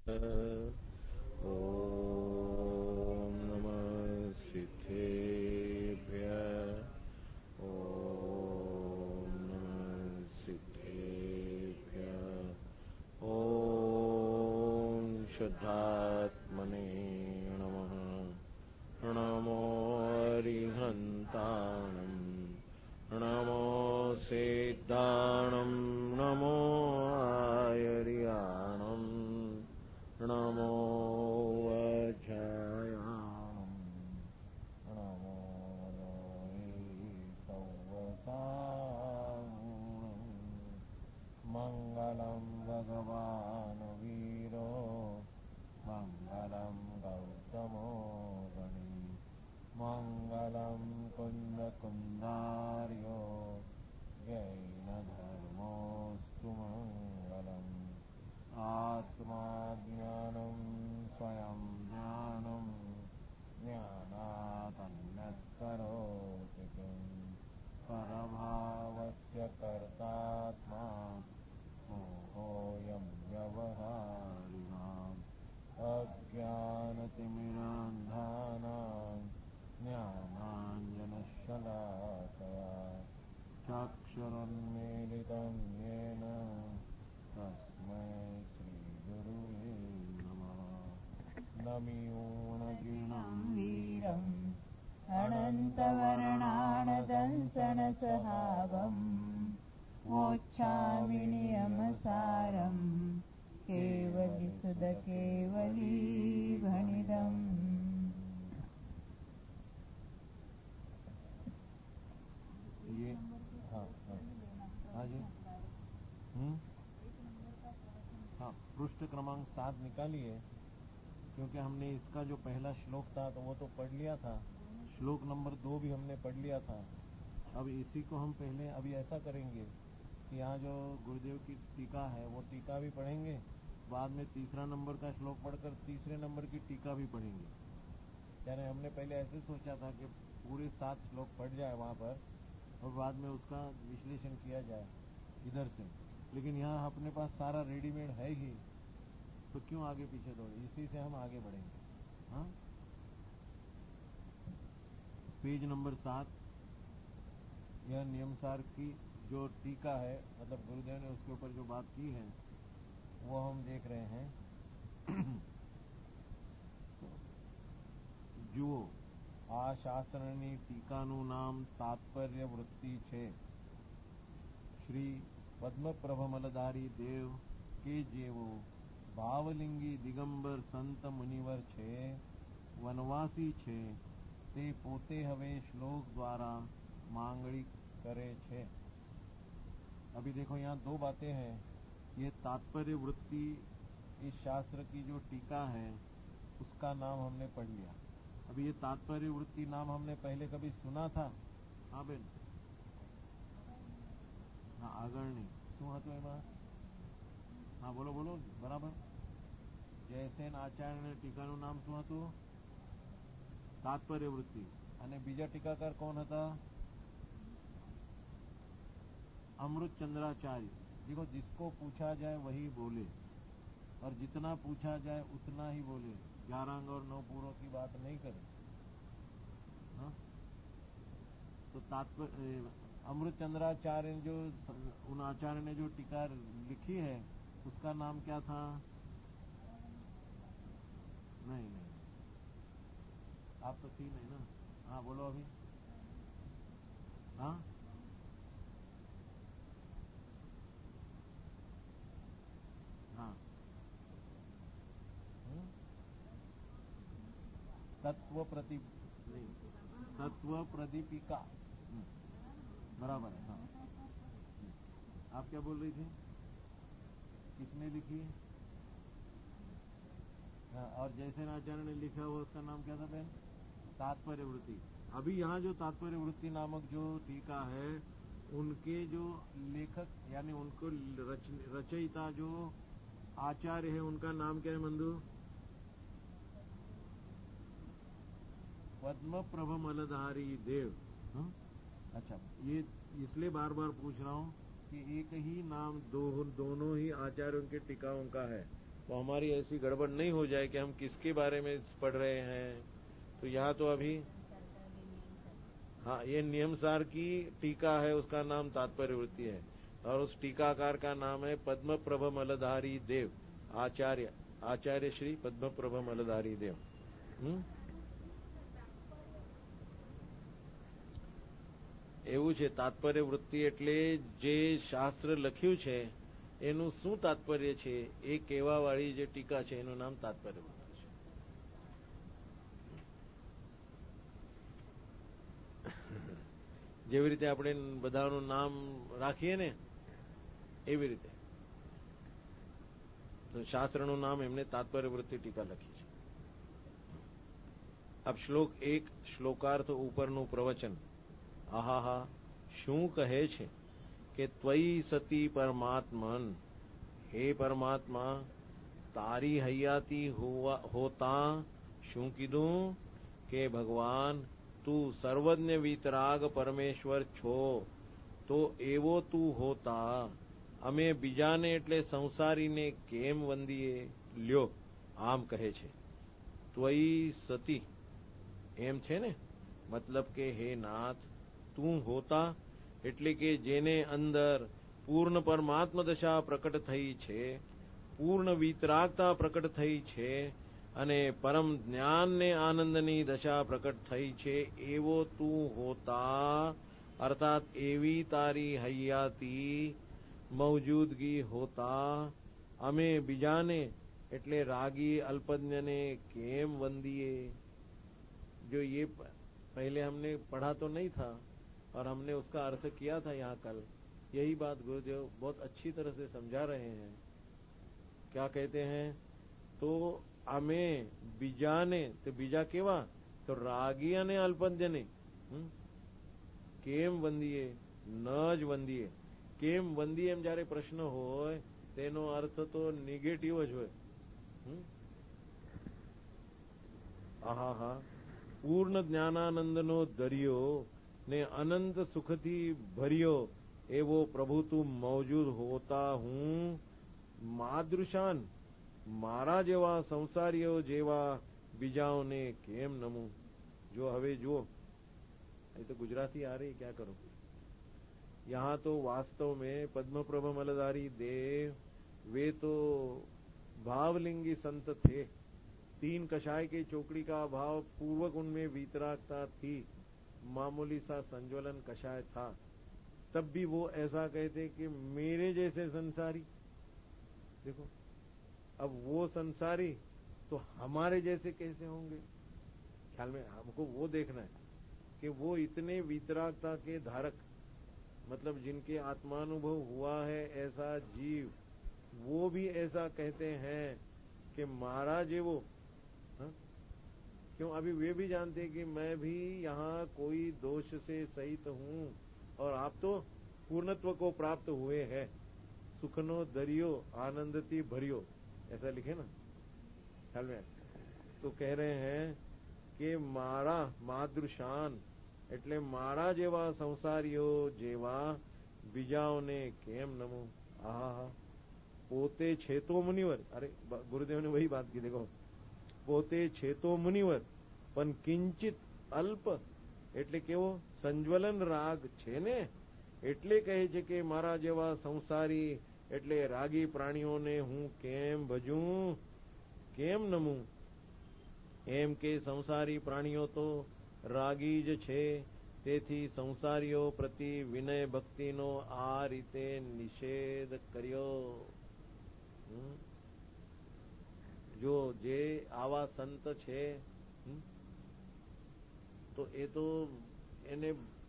ॐ नमः सिद्धेभ्यः। ॐ नमः सिद्धेभ्यः। ॐ शुद्धात्मने नमः। नमो अरिहन्ताणं नमो सिद्धाणं नमो आयर्याणं नमो वज्रायाणं नमो सौवसागुणं। मङ्गलं भगवान् वीरो मङ्गलं गौतमो गणी मङ्गलं कुन्दकुन्दार्यो जैनधर्मोऽस्तु मङ्गलम्। आत्मा ज्ञानं स्वयं ज्ञानं ज्ञानादन्यत्करोति किम्। परभावस्य कर्तात्मा मोहोऽयं व्यवहारिणाम्। अज्ञानतिमिरान्धानां ज्ञानाञ्जनशलाकया चक्षुरुन्मीलितं येन तस्मै श्रीगुरुवे नमः। नमियोऽणगिणं वीरम् अनन्तवर्णानदंसनसहावम् वोच्छामि नियमसारम् केवलीसुधकेवलीभणिदम्। ये हाँ जी हाँ पृष्ठ क्रमांक 7 निकालिए, क्योंकि हमने इसका जो पहला श्लोक था तो वो तो पढ़ लिया था। श्लोक नंबर 2 भी हमने पढ़ लिया था। अब इसी को हम पहले अभी ऐसा करेंगे कि यहाँ जो गुरुदेव की टीका है वो टीका भी पढ़ेंगे, बाद में तीसरा नंबर का श्लोक पढ़कर तीसरे नंबर की टीका भी पढ़ेंगे। यानी हमने पहले ऐसे सोचा था कि पूरे 7 श्लोक पढ़ जाए वहाँ पर और बाद में उसका विश्लेषण किया जाए इधर से, लेकिन यहाँ अपने पास सारा रेडीमेड है ही, तो क्यों आगे पीछे दौड़े, इसी से हम आगे बढ़ेंगे। हाँ, पेज नंबर 7 यह नियमसार की जो टीका है, मतलब गुरुदेव ने उसके ऊपर जो बात की है वो हम देख रहे हैं। जुओ आ शास्त्रनी टीकाનું નામ તાત્પર્ય વૃત્તિ છે। શ્રી પદ્મપ્રભમલધારી દેવ કે જેવો ભાવલિંગી દિગંબર સંત મુનિવર છે, વનવાસી છે, તે પોતે હવે શ્લોક द्वारा માંગણી કરે છે। अभी देखो यहाँ 2 बातें हैं। ये तात्पर्य वृत्ति इस शास्त्र की जो टीका है उसका नाम हमने पढ़ लिया। अभी ये तात्पर्य वृत्ति नाम हमने पहले कभी सुना था? हाँ बेन, हाँ आगर नहीं શું હતું એમાં? हाँ बोलो बोलो बराबर। जयसेन आचार्य टीकाનું નામ શું હતું? तात्पर्य वृत्ति। અને બીજા ટીકાકાર કોણ હતા? अमृत चंद्राचार्य। देखो, जिसको पूछा जाए वही बोले और जितना पूछा जाए उतना ही बोले, 11 अंग और 9 पूरों की बात नहीं करे। हाँ? तो तात्पर्य अमृत चंद्राचार्य जो उन आचार्य ने जो टीका लिखी है उसका नाम क्या था? नहीं नहीं, आप तो थी नहीं ना। हाँ बोलो अभी। हाँ हाँ, तत्व प्रति नहीं, तत्व प्रदीपिका बराबर है। हाँ, आप क्या बोल रही थी? किसने लिखी? हाँ, और जैसे आचार्य ने लिखा हुआ उसका नाम क्या था बहन? तात्पर्य वृत्ति। अभी यहाँ जो तात्पर्य वृत्ति नामक जो टीका है उनके जो लेखक यानी उनको रचयिता जो आचार्य है उनका नाम क्या है मंदू? पद्मप्रभमलधारी देव। अच्छा, ये इसलिए बार बार पूछ रहा हूं कि एक ही नाम दोनों ही आचार्यों के टीकाओं का है। तो हमारी ऐसी गड़बड़ नहीं हो जाए कि हम किसके बारे में पढ़ रहे हैं। तो यहाँ तो अभी हाँ, ये नियमसार की टीका है, उसका नाम तात्पर्य वृत्ति है, और उस टीकाकार का नाम है पद्मप्रभ मलधारी देव, आचार्य श्री पद्मप्रभ मलधारी देव। એવું છે, તાત્પર્ય વૃત્તિ એટલે જે શાસ્ત્ર લખ્યું છે એનું શું તાત્પર્ય છે એ કહેવાવાળી જે ટીકા છે એનું નામ તાત્પર્ય વૃત્તિ છે. જેવી રીતે આપણે બધાનું નામ રાખીએ ને એવી રીતે તો શાસ્ત્રનું નામ એમને તાત્પર્ય વૃત્તિ ટીકા લખી છે. अब श्लोक 1 श्लोकार्थ ઉપરનું પ્રવચન. આહા, શું કહે છે કે ત્વયી સતી પરમાત્મન, હે પરમાત્મા તારી હૈયાતી હોતા શું કીધું કે ભગવાન તું સર્વજ્ઞ વિતરાગ પરમેશ્વર છો, તો એવો તું હોતા અમે બીજાને એટલે સંસારીને કેમ વંદીએ. લ્યો આમ કહે છે ત્વયી સતી, એમ છે ને, મતલબ કે હે નાથ તું હોતા એટલે કે જેને અંદર પૂર્ણ પરમાત્મ દશા પ્રકટ થઈ છે, પૂર્ણ વિતરાગતા પ્રકટ થઈ છે અને પરમ જ્ઞાનને આનંદની દશા પ્રકટ થઈ છે, એવો તું હોતા અર્થાત એવી તારી હૈયાતી મૌજૂદગી હોતા અમે બીજાને એટલે रागी अल्पज्ञ ने केम वंदिए. जो ये पहले हमने पढ़ा तो नहीं था और हमने उसका अर्थ किया था यहाँ कल. यही बात गुरुदेव बहुत अच्छी तरह से समझा रहे हैं. क्या कहते हैं तो અમે બીજાને, તો બીજા કેવા, તો રાગી અને અલ્પજ્ઞને કેમ વંદીએ, ન જ વંદીએ. કેમ વંદીએ એમ જયારે પ્રશ્ન હોય તેનો અર્થ તો નેગેટિવ જ હોય. આહા, પૂર્ણ જ્ઞાનાનંદનો દરિયો ને અનંત સુખથી ભર્યો એવો પ્રભુ તું મૌજૂદ હોતા હું માદૃશાન, મારા જેવા સંસારીઓ જેવા બીજાઓને કેમ નમું. જો હવે જુઓ, ये तो गुजराती आ रही, क्या करूं. यहां तो वास्तव में पद्मप्रभ मलधारी देव वे तो भावलिंगी संत थे. 3 कषाय की चौकड़ी का भाव पूर्वक उनमें वीतरागता थी, मामूली सा संज्वलन कषाय था. तब भी वो ऐसा कहते कि मेरे जैसे संसारी. देखो, अब वो संसारी तो हमारे जैसे कैसे होंगे. ख्याल में हमको वो देखना है कि वो इतने वीतरागता के धारक, मतलब जिनके आत्मानुभव हुआ है ऐसा जीव, वो भी ऐसा कहते हैं कि महाराज ये वो. क्यों, अभी वे भी जानते हैं कि मैं भी यहाँ कोई दोष से सहित हूं और आप तो पूर्णत्व को प्राप्त हुए हैं. सुखनो दरियो आनंदती भरियो, ऐसा लिखे ना ख्याल में. तो कह रहे हैं कि मारा मादृशान એટલે મારા જેવા સંસારીઓ જેવા બીજાઓને કેમ નમું. આહા, પોતે છે તો મુનિવર. અરે ગુરુદેવ ने वही बात की. देखो, પોતે છે તો મુનિવર પણ કિંચિત અલ્પ એટલે કેવો સંજ્વલન રાગ છે ને, એટલે કહે છે કે મારા જેવા સંસારી એટલે રાગી પ્રાણીઓને હું કેમ ભજું, કેમ નમું. એમ કે સંસારી પ્રાણીઓ તો રાગી જ છે, તેથી સંસારીઓ પ્રતિ વિનય ભક્તિનો આ રીતે નિષેધ કર્યો. જો જે આવા સંત છે તો એ તો એને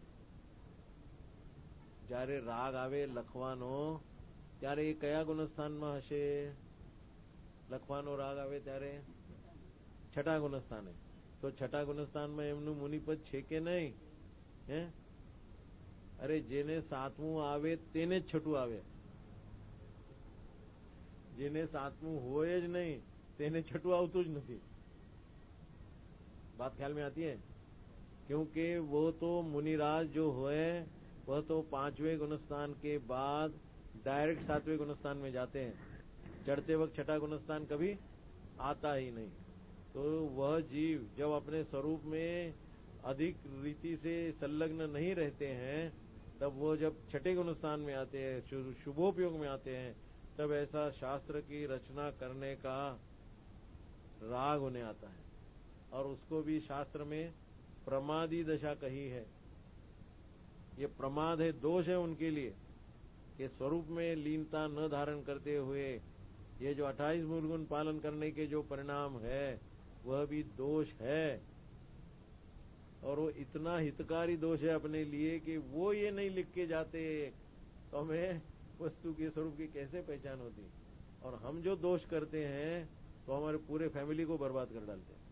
જ્યારે રાગ આવે લખવાનો ત્યારે એ કયા ગુણસ્થાનમાં હશે. લખવાનો રાગ આવે ત્યારે છઠ્ઠા ગુણસ્થાને. તો છઠ્ઠા ગુણસ્થાનમાં એમનું મુનિપદ છે કે નહીં? હે, અરે જેને 7મું આવે તેને જ છઠ્ઠું આવે. જેને 7મું હોય જ નહીં તેને છઠ્ઠું આવતું જ નથી. बात ख्याल में आती है. क्योंकि वो तो मुनिराज जो है वह तो 5वें गुणस्थान के बाद डायरेक्ट 7वें गुणस्थान में जाते हैं. चढ़ते वक्त छठा गुणस्थान कभी आता ही नहीं। तो वह जीव जब अपने स्वरूप में अधिक रीति से संलग्न नहीं रहते हैं, तब वो जब छठे गुणस्थान में आते हैं, शुभोपयोग में आते हैं, तब ऐसा शास्त्र की रचना करने का राग उन्हें आता है। और उसको भी शास्त्र में प्रमादी दशा कही है। ये प्रमाद है, दोष है उनके लिए कि स्वरूप में लीनता न धारण करते हुए ये जो 28 मूल गुण पालन करने के जो परिणाम है वह भी दोष है। और वो इतना हितकारी दोष है अपने लिए कि वो ये नहीं लिख के जाते तो हमें वस्तु के स्वरूप की कैसे पहचान होती। और हम जो दोष करते हैं तो हमारे पूरे फैमिली को बर्बाद कर डालते हैं।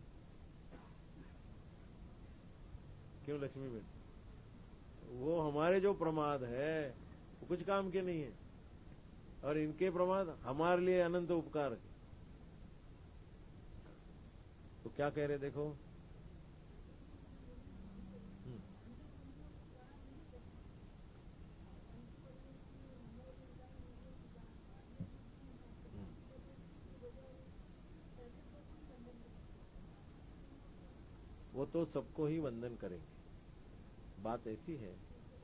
क्यों लक्ष्मी बेन? वो हमारे जो प्रमाद है वो कुछ काम के नहीं है, और इनके प्रमाद हमारे लिए अनंत उपकार। तो क्या कह रहे देखो, वो तो सबको ही वंदन करेंगे। बात ऐसी है,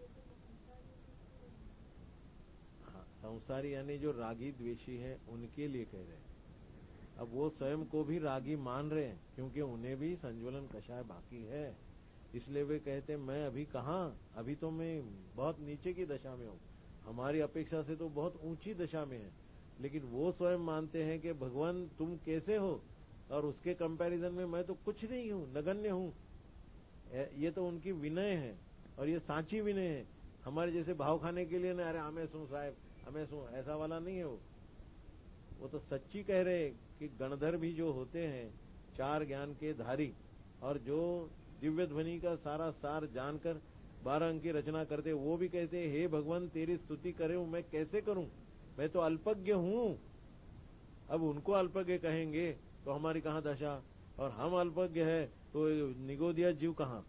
हाँ, संसारी यानी जो रागी द्वेषी है उनके लिए कह रहे हैं। अब वो स्वयं को भी रागी मान रहे हैं क्योंकि उन्हें भी संज्वलन कषाय बाकी है, इसलिए वे कहते हैं मैं अभी कहाँ, अभी तो मैं बहुत नीचे की दशा में हूं, हमारी अपेक्षा से तो बहुत ऊंची दशा में है। लेकिन वो स्वयं मानते हैं कि भगवान तुम कैसे हो, और उसके कंपैरिजन में मैं तो कुछ नहीं हूं, नगण्य हूं। ये तो उनकी विनय है, और ये सांची विनय है। हमारे जैसे भाव खाने के लिए ना, अरे हमें सुन साहब हमें सुन, ऐसा वाला नहीं है वो तो सच्ची कह रहे कि गणधर भी जो होते हैं 4 ज्ञान के धारी, और जो दिव्य ध्वनि का सारा सार जानकर 12 अंक की रचना करते, वो भी कहते हे भगवान तेरी स्तुति करे मैं कैसे करूं, मैं तो अल्पज्ञ हूं। अब उनको अल्पज्ञ कहेंगे तो हमारी कहां दशा, और हम अल्पज्ञ है तो निगोदिया जीव कहां।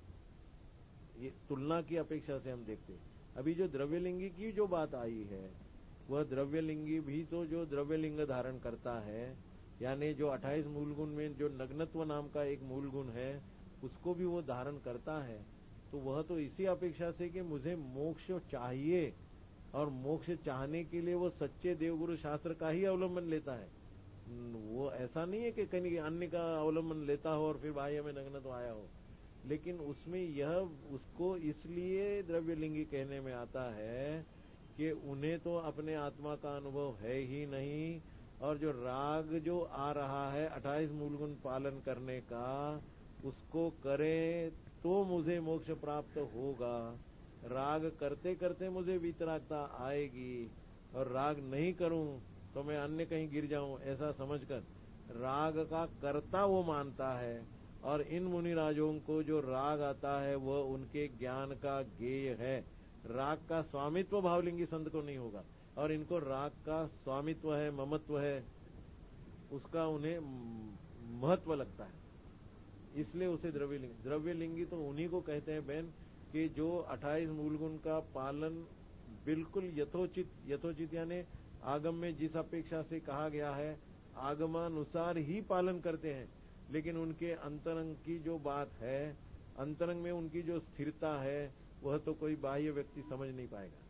ये तुलना की अपेक्षा से हम देखते हैं। अभी जो द्रव्यलिंगी की जो बात आई है, वह द्रव्यलिंगी भी तो जो द्रव्यलिंग धारण करता है, यानी जो 28 मूल गुण में जो नग्नत्व नाम का एक मूल गुण है उसको भी वो धारण करता है। तो वह तो इसी अपेक्षा से कि मुझे मोक्ष चाहिए, और मोक्ष चाहने के लिए वो सच्चे देवगुरु शास्त्र का ही अवलंबन लेता है। वो ऐसा नहीं है कि कहीं अन्य का अवलंबन लेता हो और फिर बाह्य में नग्न तो आया हो। लेकिन उसमें यह उसको इसलिए द्रव्यलिंगी कहने में आता है कि उन्हें तो अपने आत्मा का अनुभव है ही नहीं, और जो राग जो आ रहा है 28 मूलगुण पालन करने का, उसको करे तो मुझे मोक्ष प्राप्त होगा। राग करते करते मुझे वीतरागता आएगी, और राग नहीं करूं तो मैं अन्य कहीं गिर जाऊं, ऐसा समझकर राग का कर्ता वो मानता है। और इन मुनिराजों को जो राग आता है वह उनके ज्ञान का गेय है। राग का स्वामित्व भावलिंगी संत को नहीं होगा, और इनको राग का स्वामित्व है, ममत्व है, उसका उन्हें महत्व लगता है, इसलिए उसे द्रव्यलिंगी तो उन्हीं को कहते हैं बहन कि जो 28 मूलगुण का पालन बिल्कुल यथोचित यानी आगम में जिस अपेक्षा से कहा गया है आगमानुसार ही पालन करते हैं। लेकिन उनके अंतरंग की जो बात है, अंतरंग में उनकी जो स्थिरता है, वह तो कोई बाह्य व्यक्ति समझ नहीं पाएगा।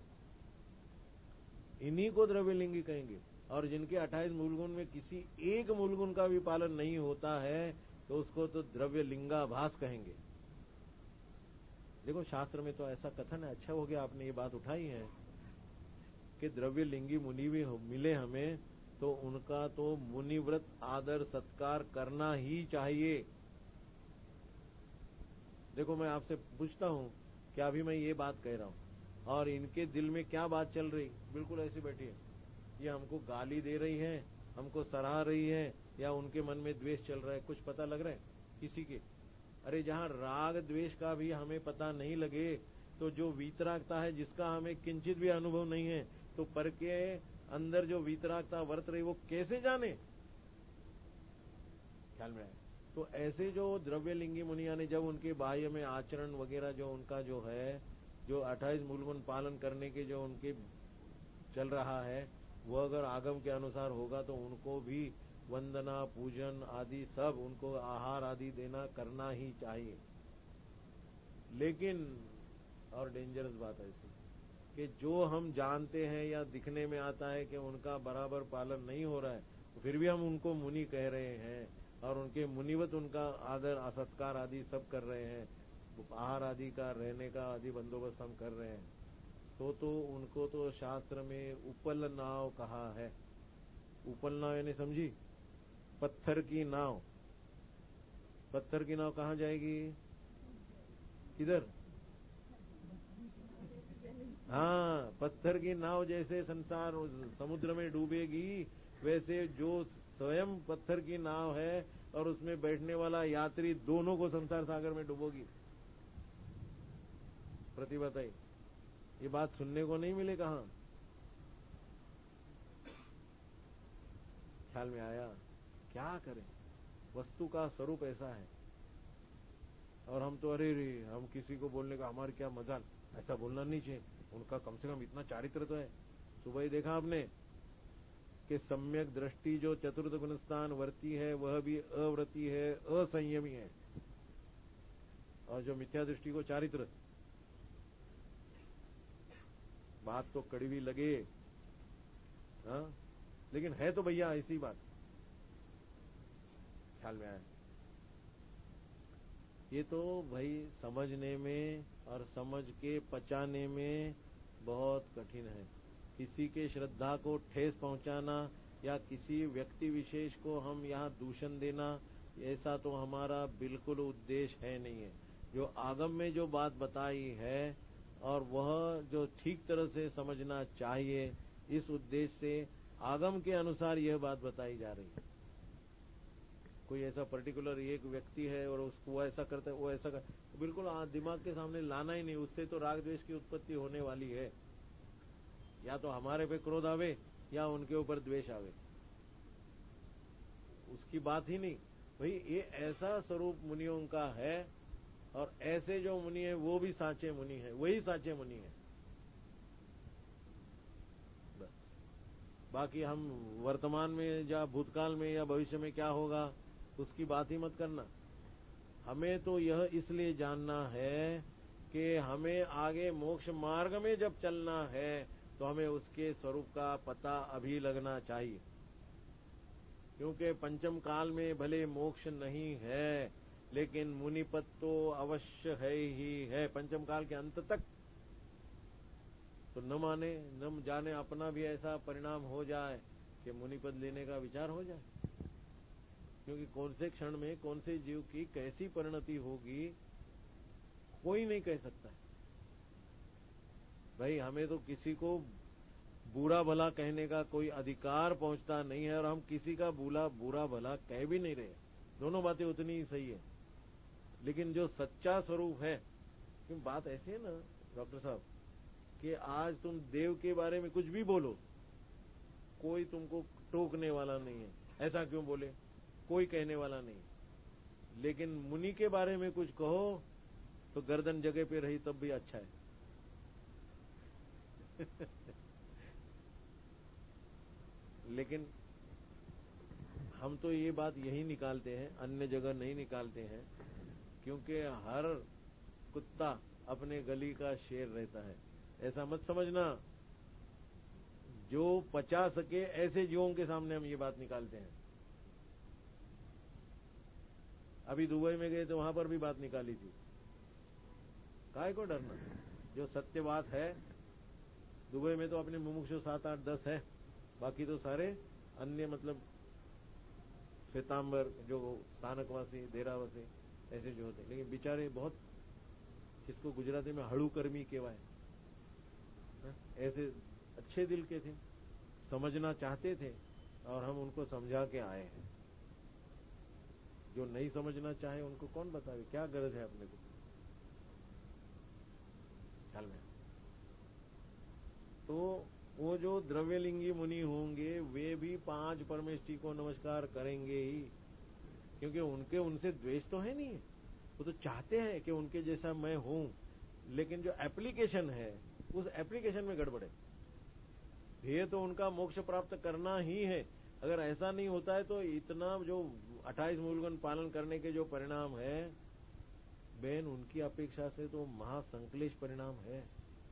इन्हीं को द्रव्यलिंगी कहेंगे। और जिनके 28 मूलगुण में किसी एक मूलगुण का भी पालन नहीं होता है तो उसको तो द्रव्यलिंगाभास कहेंगे। देखो शास्त्र में तो ऐसा कथन है, अच्छा हो गया आपने ये बात उठाई है कि द्रव्यलिंगी मुनि भी मिले हमें तो उनका तो मुनिव्रत आदर सत्कार करना ही चाहिए। देखो मैं आपसे पूछता हूं कि अभी मैं ये बात कह रहा हूं और इनके दिल में क्या बात चल रही, बिल्कुल ऐसी बैठी है, ये हमको गाली दे रही है, हमको सराह रही है, या उनके मन में द्वेष चल रहा है, कुछ पता लग रहा है किसी के? अरे जहां राग द्वेष का भी हमें पता नहीं लगे तो जो वीतरागता है जिसका हमें किंचित भी अनुभव नहीं है, तो पर के अंदर जो वीतरागता वर्त रही वो कैसे जाने? ख्याल में आए तो ऐसे जो द्रव्यलिंगी मुनि यानी जब उनके बाह्य में आचरण वगैरह जो उनका जो है, जो 28 मूलगुण पालन करने के जो उनके चल रहा है, वो अगर आगम के अनुसार होगा तो उनको भी वंदना पूजन आदि सब, उनको आहार आदि देना करना ही चाहिए। लेकिन और डेंजरस बात है ऐसी कि जो हम जानते हैं या दिखने में आता है कि उनका बराबर पालन नहीं हो रहा है, तो फिर भी हम उनको मुनि कह रहे हैं और उनके मुनिवत उनका आदर सत्कार आदि सब कर रहे हैं, आहार आदि का रहने का आदि बंदोबस्त हम कर रहे हैं, तो उनको तो शास्त्र में उपल नाव कहा है। उपल नाव यानी समझी, पत्थर की नाव। पत्थर की नाव कहाँ जाएगी? किधर? हाँ, पत्थर की नाव जैसे संसार समुद्र में डूबेगी, वैसे जो स्वयं पत्थर की नाव है और उसमें बैठने वाला यात्री, दोनों को संसार सागर में डूबोगी। प्रतिभाताई, ये बात सुनने को नहीं मिले कहां? ख्याल में आया? क्या करें, वस्तु का स्वरूप ऐसा है। और हम तो अरे रे, हम किसी को बोलने का हमारे क्या मजाल, ऐसा बोलना नहीं चाहिए, उनका कम से कम इतना चारित्र तो है। सुबह ही देखा आपने कि सम्यक दृष्टि जो चतुर्थ गुणस्थान वर्ती है वह भी अव्रती है, असंयमी है, और जो मिथ्या दृष्टि को चारित्र। बात तो कड़वी लगे, हाँ, लेकिन है तो भैया ऐसी बात। ख्याल में आया? ये तो भाई समझने में और समझ के पचाने में बहुत कठिन है। किसी के श्रद्धा को ठेस पहुंचाना या किसी व्यक्ति विशेष को हम यहाँ दूषण देना, ऐसा तो हमारा बिल्कुल उद्देश्य है नहीं है। जो आगम में जो बात बताई है और वह जो ठीक तरह से समझना चाहिए, इस उद्देश्य से आगम के अनुसार यह बात बताई जा रही है। कोई ऐसा पर्टिकुलर एक व्यक्ति है और उसको वो ऐसा करता है, वो ऐसा कर, बिल्कुल दिमाग के सामने लाना ही नहीं। उससे तो राग द्वेष की उत्पत्ति होने वाली है। या तो हमारे पे क्रोध आवे या उनके ऊपर द्वेष आवे, उसकी बात ही नहीं। भाई ये ऐसा स्वरूप मुनियों का है और ऐसे जो मुनि है वो भी साचे मुनि है, वही साचे मुनि है। बस, बाकी हम वर्तमान में या भूतकाल में या भविष्य में क्या होगा उसकी बात ही मत करना। हमें तो यह इसलिए जानना है कि हमें आगे मोक्ष मार्ग में जब चलना है तो हमें उसके स्वरूप का पता अभी लगना चाहिए। क्योंकि पंचम काल में भले मोक्ष नहीं है, लेकिन मुनिपद तो अवश्य है ही है पंचम काल के अंत तक। तो न माने न जाने अपना भी ऐसा परिणाम हो जाए कि मुनिपद लेने का विचार हो जाए। क्योंकि कौन से क्षण में कौन से जीव की कैसी परिणति होगी कोई नहीं कह सकता। भाई हमें तो किसी को बुरा भला कहने का कोई अधिकार पहुंचता नहीं है और हम किसी का बुरा भला कह भी नहीं रहे। दोनों बातें उतनी ही सही है। लेकिन जो सच्चा स्वरूप है, क्यों बात ऐसी है ना डॉक्टर साहब कि आज तुम देव के बारे में कुछ भी बोलो, कोई तुमको टोकने वाला नहीं है, ऐसा क्यों बोले, कोई कहने वाला नहीं। लेकिन मुनि के बारे में कुछ कहो तो गर्दन जगह पे रही तब भी अच्छा है। लेकिन हम तो ये बात यही निकालते हैं, अन्य जगह नहीं निकालते हैं। क्योंकि हर कुत्ता अपने गली का शेर रहता है, ऐसा मत समझना। जो पचा सके ऐसे जीवों के सामने हम ये बात निकालते हैं। अभी दुबई में गए तो वहां पर भी बात निकाली थी। काहे को डरना, जो सत्य बात है। दुबई में तो अपने मुमुक्षु 7, 8, 10 है, बाकी तो सारे अन्य मतलब श्वेतांबर जो स्थानकवासी देरावासी ऐसे जो होते। लेकिन बेचारे बहुत, जिसको गुजराती में हड़ू कर्मी कहवाए, ऐसे अच्छे दिल के थे, समझना चाहते थे और हम उनको समझा के आए हैं। जो नहीं समझना चाहे उनको कौन बतावे, क्या गरज है अपने को। ख्याल में तो वो जो द्रव्यलिंगी मुनि होंगे वे भी 5 परमेष्टि को नमस्कार करेंगे ही, क्योंकि उनके उनसे द्वेष तो है नहीं। वो तो चाहते हैं कि उनके जैसा मैं हूं, लेकिन जो एप्लीकेशन है उस एप्लीकेशन में गड़बड़ है। ध्येय तो उनका मोक्ष प्राप्त करना ही है। अगर ऐसा नहीं होता है तो इतना जो 28 मूलगुण पालन करने के जो परिणाम है, बहन, उनकी अपेक्षा से तो महासंकलेश परिणाम है।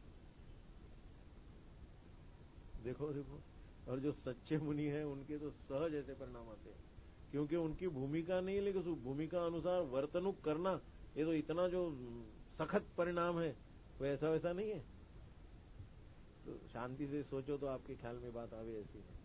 देखो देखो, और जो सच्चे मुनि हैं उनके तो सहज ऐसे परिणाम आते हैं, क्योंकि उनकी भूमिका नहीं है, लेकिन उस भूमिका अनुसार वर्तणूक करना, ये तो इतना जो सखत परिणाम है, वो ऐसा वैसा नहीं है। तो शांति से सोचो तो आपके ख्याल में बात आवे ऐसी है।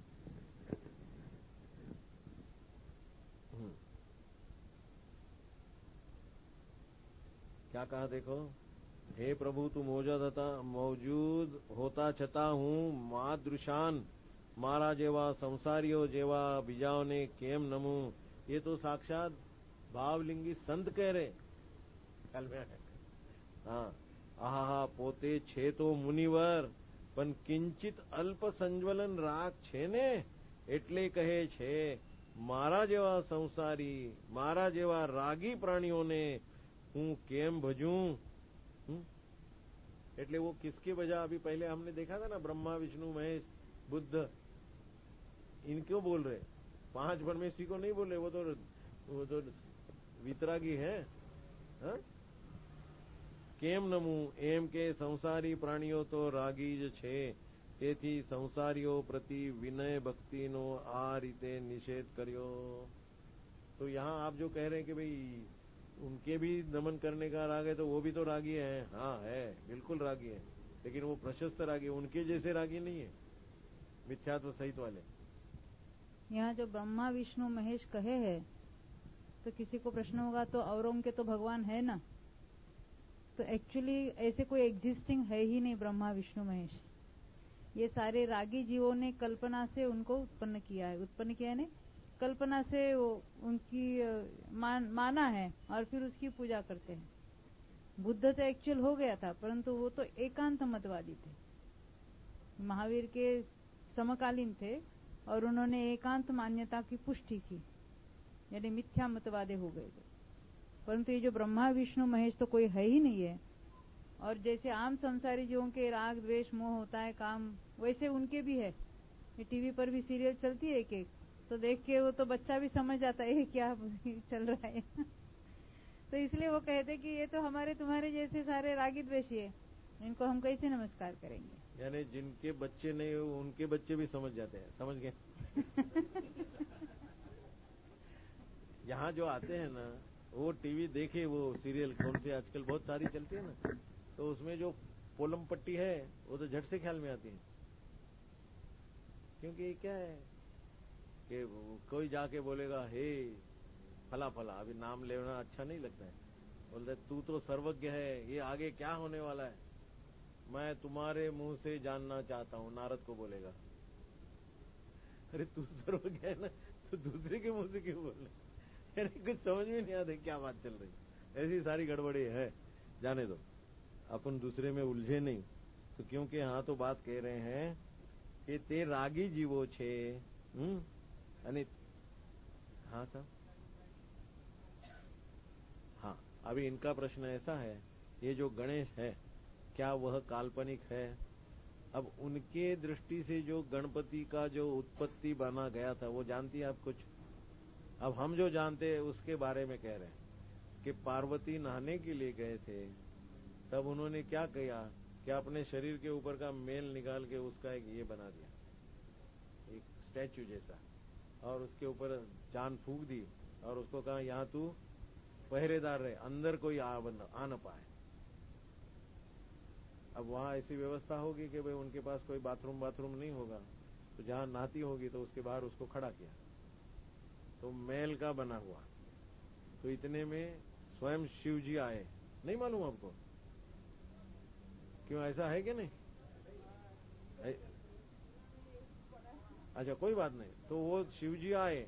क्या कहा देखो, हे प्रभु तू मौजूद होता छता हूं मादृशान मारा जेवा संसारियों जेवा बीजाओने केम नमू। ये तो साक्षात भावलिंगी संत कह रहे, ख्याल में आया। हाँ, आहा पोते छे तो मुनिवर पण किंचित अल्प संज्वलन राख छे ने, એટલે કહે છે મારા જેવા સંસારી મારા જેવા રાગી પ્રાણીઓને હું કેમ ભજूं। એટલે वो किसके वजह, अभी पहले हमने देखा था ना, ब्रह्मा विष्णु महेश बुद्ध, इनको बोल रहे, 5 परमेश्वरी को नहीं बोल रहे। वो तो वितरागी है। हा? કેમ નમું, એમ કે સંસારી પ્રાણીઓ તો રાગી જ છે, તેથી સંસારીઓ પ્રતિ વિનય ભક્તિનો આ રીતે નિષેધ કર્યો। तो यहां आप जो कह रहे हैं कि भाई उनके भी नमन करने का राग है, तो वो भी तो रागी है। हाँ है, बिल्कुल रागी है, लेकिन वो प्रशस्त रागी, उनके जैसे रागी नहीं है, मिथ्यात्व सहित वाले। यहाँ जो ब्रह्मा विष्णु महेश कहे हैं, तो किसी को प्रश्न होगा तो औरों के तो भगवान है ना, तो एक्चुअली ऐसे कोई एग्जिस्टिंग है ही नहीं ब्रह्मा विष्णु महेश। ये सारे रागी जीवों ने कल्पना से उनको उत्पन्न किया है ने कल्पना से वो उनकी माना है और फिर उसकी पूजा करते हैं। बुद्ध तो एक्चुअल हो गया था, परंतु वो तो एकांत मतवादी थे, महावीर के समकालीन थे, और उन्होंने एकांत मान्यता की पुष्टि की, यानी मिथ्या मतवादी हो गए थे। परंतु ये जो ब्रह्मा विष्णु महेश तो कोई है ही नहीं है। और जैसे आम संसारी जीवों के राग द्वेष मोह होता है, काम, वैसे उनके भी है। ये टीवी पर भी सीरियल चलती है एक, तो देख के वो तो बच्चा भी समझ जाता है क्या चल रहा है। तो इसलिए वो कहते कि ये तो हमारे तुम्हारे जैसे सारे रागी द्वेषी है, इनको हम कैसे नमस्कार करेंगे। यानी जिनके बच्चे नहीं उनके बच्चे भी समझ जाते हैं, समझ गए। यहाँ जो आते हैं ना, वो टीवी देखे, वो सीरियल कौन सी आजकल बहुत सारी चलती है ना, तो उसमें जो पोलम पट्टी है वो तो झट से ख्याल में आती है। क्योंकि क्या है कि कोई जाके बोलेगा हे फला फला, अभी नाम लेना अच्छा नहीं लगता है, बोलते तू तो सर्वज्ञ है, ये आगे क्या होने वाला है मैं तुम्हारे मुंह से जानना चाहता हूं, नारद को बोलेगा। अरे तू सर्वज्ञ है ना, तो दूसरे के मुंह से क्यों बोल रहे? यानी कुछ समझ में नहीं आता क्या बात चल रही, ऐसी सारी गड़बड़ी है। जाने दो, अपन दूसरे में उलझे नहीं। तो क्योंकि हाँ तो बात कह रहे हैं कि ते रागी जीवो छे। अने हाँ साहब, हाँ, अभी इनका प्रश्न ऐसा है, ये जो गणेश है क्या वह काल्पनिक है? अब उनके दृष्टि से जो गणपति का जो उत्पत्ति बना गया था वो जानती है आप कुछ? अब हम जो जानते हैं उसके बारे में कह रहे हैं कि पार्वती नहाने के लिए गए थे, तब उन्होंने क्या किया कि अपने शरीर के ऊपर का मेल निकाल के उसका एक ये बना दिया, एक स्टैच्यू जैसा, और उसके ऊपर जान फूंक दी और उसको कहा यहां तू पहरेदार रहे, अंदर कोई आ न पाए। अब वहां ऐसी व्यवस्था होगी कि भाई उनके पास कोई बाथरूम नहीं होगा, तो जहां नहाती होगी तो उसके बाहर उसको खड़ा किया, तो मैल का बना हुआ। तो इतने में स्वयं शिव जी आए, नहीं मालूम आपको? क्यों, ऐसा है कि नहीं? अच्छा कोई बात नहीं, तो वो शिव जी आए,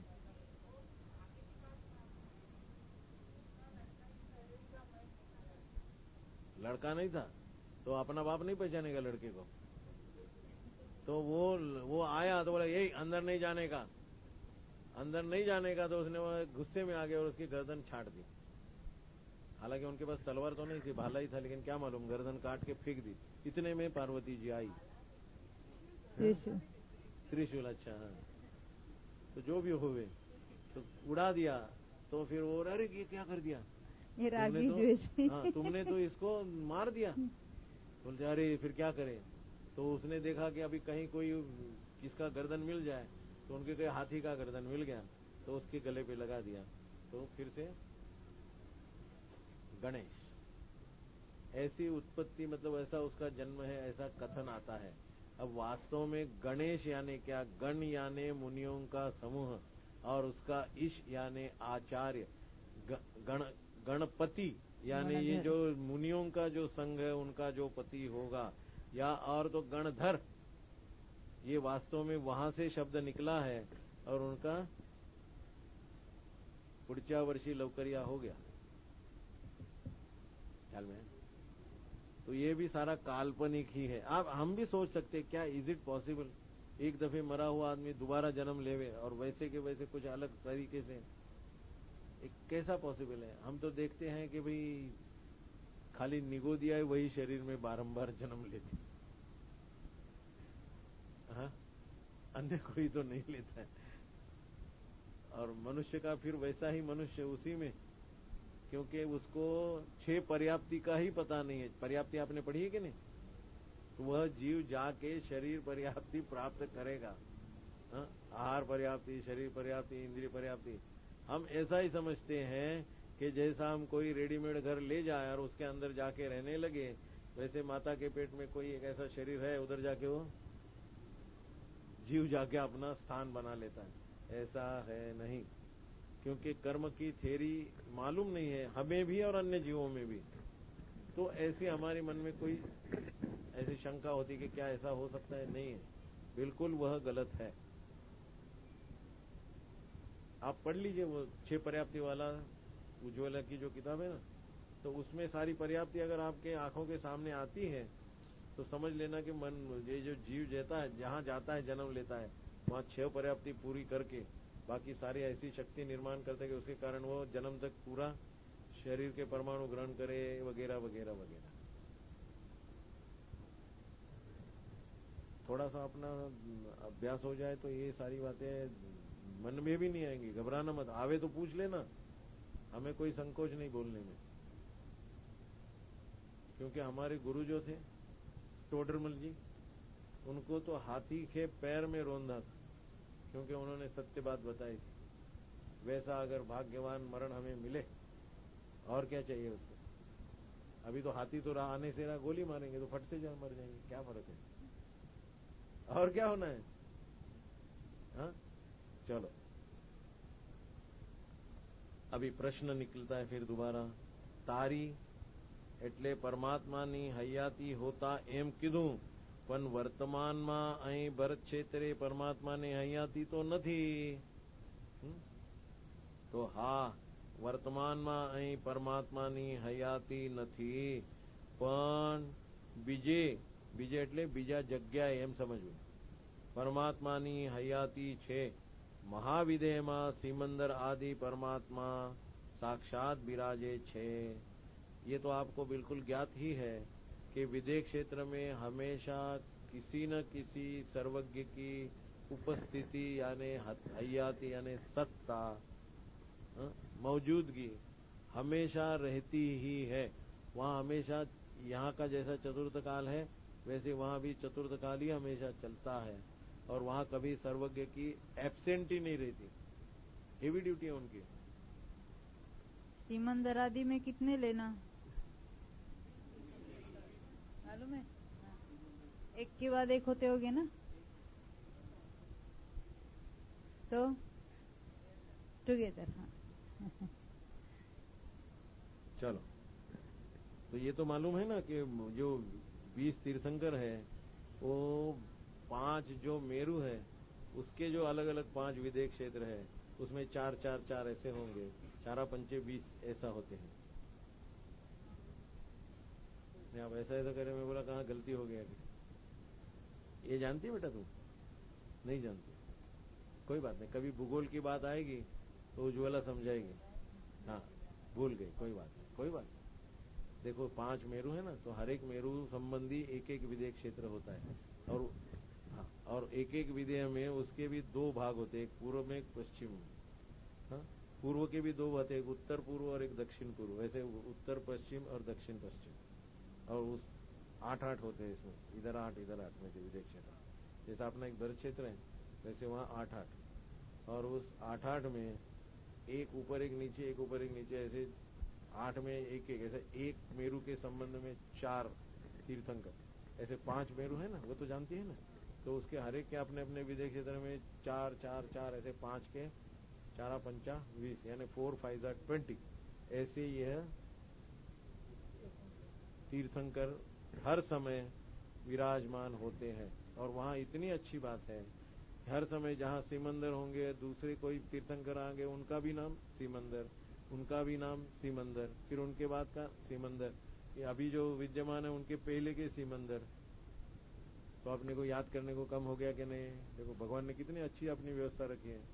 लड़का नहीं था तो अपना बाप नहीं पहचानेगा लड़के को, तो वो आया तो बोला यही अंदर नहीं जाने का, अंदर नहीं जाने का। तो उसने वो गुस्से में आ गया और उसकी गर्दन छाट दी। हालांकि उनके पास तलवार तो नहीं थी, भाला ही था, लेकिन क्या मालूम गर्दन काट के फेंक दी। इतने में पार्वती जी आई। त्रिशूल। त्रिशूल, अच्छा हाँ। तो जो भी होवे तो उड़ा दिया, तो फिर वो अरे ये क्या कर दिया, ये रागी तुमने द्वेष। तो हाँ तुमने तो इसको मार दिया। बोलते अरे फिर क्या करें। तो उसने देखा कि अभी कहीं कोई किसका गर्दन मिल जाए, तो उनके कहीं हाथी का गर्दन मिल गया, तो उसके गले पे लगा दिया। तो फिर से गणेश, ऐसी उत्पत्ति, मतलब ऐसा उसका जन्म है, ऐसा कथन आता है। अब वास्तव में गणेश यानी क्या, गण यानी मुनियों का समूह, और उसका ईश यानी आचार्य, गण गणपति यानी ये जो मुनियों का जो संघ है उनका जो पति होगा, या और तो गणधर, ये वास्तव में वहां से शब्द निकला है, और उनका पुढच्या वर्षी लवकरिया हो गया, ख्याल में। तो ये भी सारा काल्पनिक ही है। आप हम भी सोच सकते क्या इज इट पॉसिबल, एक दफे मरा हुआ आदमी दोबारा जन्म लेवे और वैसे के वैसे कुछ अलग तरीके से, एक कैसा पॉसिबल है। हम तो देखते हैं कि भाई खाली निगो दिया है वही शरीर में बारंबार जन्म लेते, हाँ, अन्य कोई तो नहीं लेता है। और मनुष्य का फिर वैसा ही मनुष्य उसी में, क्योंकि उसको 6 पर्याप्ति का ही पता नहीं है। पर्याप्ति आपने पढ़ी है कि नहीं। तो वह जीव जाके शरीर पर्याप्ति प्राप्त करेगा, हाँ? आहार पर्याप्ति, शरीर पर्याप्ति, इंद्रिय पर्याप्ति। हम ऐसा ही समझते हैं कि जैसा हम कोई रेडीमेड घर ले जाए और उसके अंदर जाके रहने लगे, वैसे माता के पेट में कोई एक ऐसा शरीर है, उधर जाके वो जीव जाके अपना स्थान बना लेता है। ऐसा है नहीं, क्योंकि कर्म की थ्योरी मालूम नहीं है हमें भी और अन्य जीवों में भी। तो ऐसी हमारे मन में कोई ऐसी शंका होती कि क्या ऐसा हो सकता है, नहीं है, बिल्कुल वह गलत है। आप पढ़ लीजिए वो 6 पर्याप्ति वाला उज्ज्वला की जो किताब है ना, तो उसमें सारी पर्याप्ति अगर आपके आंखों के सामने आती है तो समझ लेना कि मन, ये जो जीव जाता है, जहां जाता है जन्म लेता है, वहां 6 पर्याप्ति पूरी करके बाकी सारी ऐसी शक्ति निर्माण करते हैं कि उसके कारण वो जन्म तक पूरा शरीर के परमाणु ग्रहण करे, वगैरह वगैरह वगैरह। थोड़ा सा अपना अभ्यास हो जाए तो ये सारी बातें मन में भी नहीं आएंगी। घबराना मत, आवे तो पूछ लेना, हमें कोई संकोच नहीं बोलने में। क्योंकि हमारे गुरु जो थे टोडरमल जी, उनको तो हाथी के पैर में रोंदा था, क्योंकि उन्होंने सत्य बात बताई थी। वैसा अगर भाग्यवान मरण हमें मिले, और क्या चाहिए उससे। अभी तो हाथी तो आने से रहा, गोली मारेंगे तो फट से जान मर जाएंगे, क्या फर्क है, और क्या होना है। हाँ, चलो अभी प्रश्न निकलता है फिर दोबारा। तारी એટલે પરમાત્માની હયાતી હોતા એમ કીધું, પણ વર્તમાનમાં અહીં ભરત ક્ષેત્રે પરમાત્માની હયાતી તો નથી। તો હા, વર્તમાનમાં અહીં પરમાત્માની હયાતી નથી, પણ બીજે બીજે એટલે બીજા જગ્યાએ એમ સમજવું, પરમાત્માની હયાતી છે। મહાવિદેહમાં સિમંદર આદि પરમાત્મા साक्षात विराजे छे। ये तो आपको बिल्कुल ज्ञात ही है कि विदेह क्षेत्र में हमेशा किसी न किसी सर्वज्ञ की उपस्थिति यानी हयाती यानी सत्ता, मौजूदगी हमेशा रहती ही है। वहां हमेशा, यहाँ का जैसा चतुर्थ काल है वैसे वहां भी चतुर्थ काल ही हमेशा चलता है, और वहां कभी सर्वज्ञ की एब्सेंट ही नहीं रहती, हेवी ड्यूटी है उनकी। सिमंदर आदि में कितने लेना मालूम है? एक के बाद एक होते होगे ना, तो टुगेदर। हाँ चलो, तो ये तो मालूम है ना कि जो 20 तीर्थंकर है, वो 5 जो मेरु है उसके जो अलग अलग 5 विदेह क्षेत्र है, उसमें 4 4 4 ऐसे होंगे, 4 पंचे 20 ऐसा होते हैं। आप ऐसा ऐसा करें, मैं बोला कहाँ गलती हो गया कि ये जानती है बेटा, तुम नहीं जानती, कोई बात नहीं, कभी भूगोल की बात आएगी तो उज्ज्वला समझाएगी। हाँ, भूल गई, कोई बात नहीं, कोई बात नहीं। देखो 5 मेरु है ना, तो हर एक मेरु संबंधी एक एक विदेह क्षेत्र होता है, और हाँ, और एक एक विदेह में उसके भी दो भाग होते हैं, एक पूर्व में एक पश्चिम में। हाँ, पूर्व के भी दो होते हैं, एक उत्तर पूर्व और एक दक्षिण पूर्व, ऐसे उत्तर पश्चिम और दक्षिण पश्चिम। और उस 8-8 होते हैं इसमें, इधर 8 इधर 8 में से विदेह क्षेत्र। जैसा अपना एक दर क्षेत्र है वैसे वहां 8-8, और उस 8-8 में एक ऊपर एक नीचे, एक ऊपर एक नीचे, ऐसे 8 में एक एक, ऐसे एक मेरु के संबंध में 4 तीर्थंकर, ऐसे 5 मेरु है ना, वो तो जानती है ना। तो उसके हर एक के अपने अपने विदेह क्षेत्र में 4-4-4 ऐसे 5 के 4-5 20, यानी 4-5 20, ऐसे यह तीर्थंकर हर समय विराजमान होते हैं। और वहां इतनी अच्छी बात है, हर समय जहां सिमंदर होंगे, दूसरे कोई तीर्थंकर आएंगे, उनका भी नाम सिमंदर, उनका भी नाम सिमंदर, फिर उनके बाद का सिमंदर, ये अभी जो विद्यमान है उनके पहले के सिमंदर। तो अपने को याद करने को कम हो गया कि नहीं? देखो भगवान ने कितनी अच्छी अपनी व्यवस्था रखी है।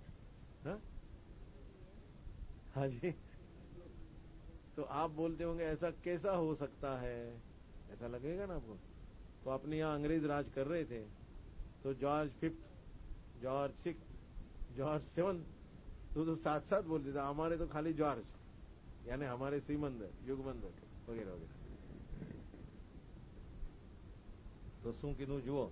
हाँ जी। तो आप बोलते होंगे ऐसा कैसा हो सकता है, ऐसा लगेगा ना आपको। तो अपने यहाँ अंग्रेज राज कर रहे थे, तो George 5th, George 6th, George 7th, तो साथ साथ बोलते थे। हमारे तो खाली जॉर्ज, यानी हमारे सिमंदर, युगमंदर वगैरह वगैरह। તો શું કીધું જુઓ,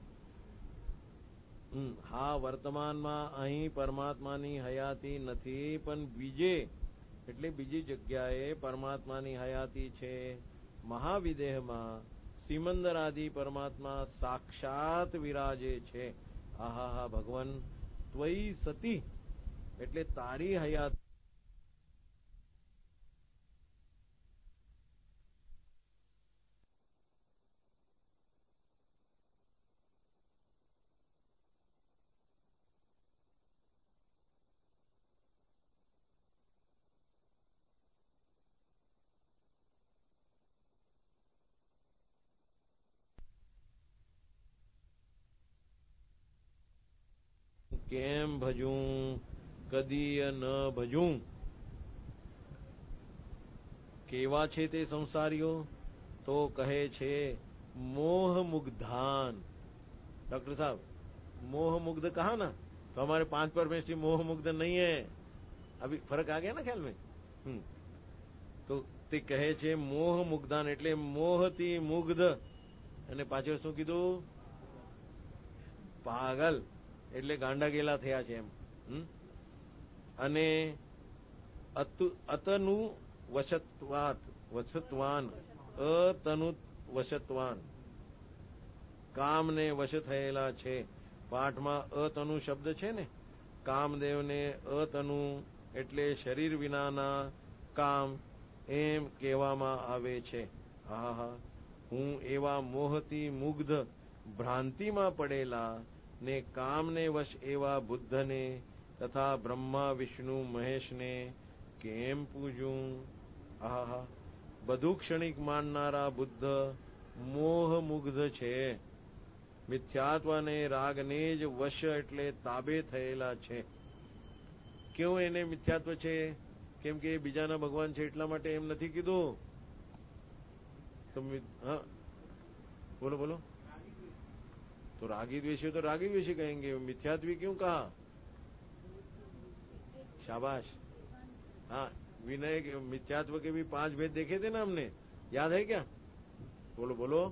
હા વર્તમાનમાં અહીં પરમાત્માની હયાતી નથી, પણ બીજે એટલે બીજી જગ્યાએ પરમાત્માની હયાતી છે. મહાવિદેહમાં સિમંદર આદિ પરમાત્મા સાક્ષાત વિરાજે છે. આહા ભગવાન ત્વયી સતી એટલે તારી હયાત. કેમ ભજું કદીય ન ભજું. કેવા છે તે સંસારીઓ? તો કહે છે मोह मुग्धान. डॉक्टर साहब मोह मुग्ध कहा ना, तो हमारे 5 परमेष्ठी मोह मुग्ध नहीं है. अभी फर्क आ गया ना ख्याल में. તો તે કહે છે મોહ મુગ્ધાન એટલે મોહથી મુગ્ધ. અને પાછળ શું કીધું? પાગલ એટલે ગાંડા ગેલા થયા છે એમ. અને અતનુ વશત્વાન, અતનુ વશત્વાન, કામને વશ થયેલા છે. પાઠમાં અતનુ શબ્દ છે ને, કામદેવને અતનુ એટલે શરીર વિનાના કામ એમ કહેવામાં આવે છે. આહા, હું એવા મોહથી મુગ્ધ ભ્રાંતિમાં પડેલા ને કામને વશ એવા બુદ્ધને તથા બ્રહ્મા વિષ્ણુ મહેશને કેમ પૂજું? આહા, બધું ક્ષણિક માનનારા બુદ્ધ મોહ મુગ્ધ છે. મિથ્યાત્વ અને રાગને જ વશ એટલે તાબે થયેલા છે. કેવું એને મિથ્યાત્વ છે? કેમ કે બીજાના ભગવાન છે એટલા માટે એમ નથી કીધું. તો હા બોલો બોલો. तो रागी द्वेषी तो रागी द्वेषी कहेंगे, मिथ्यात्वी क्यों कहा? शाबाश. हाँ, विनय मिथ्यात्व के भी 5 भेद देखे थे ना हमने, याद है क्या? बोलो बोलो.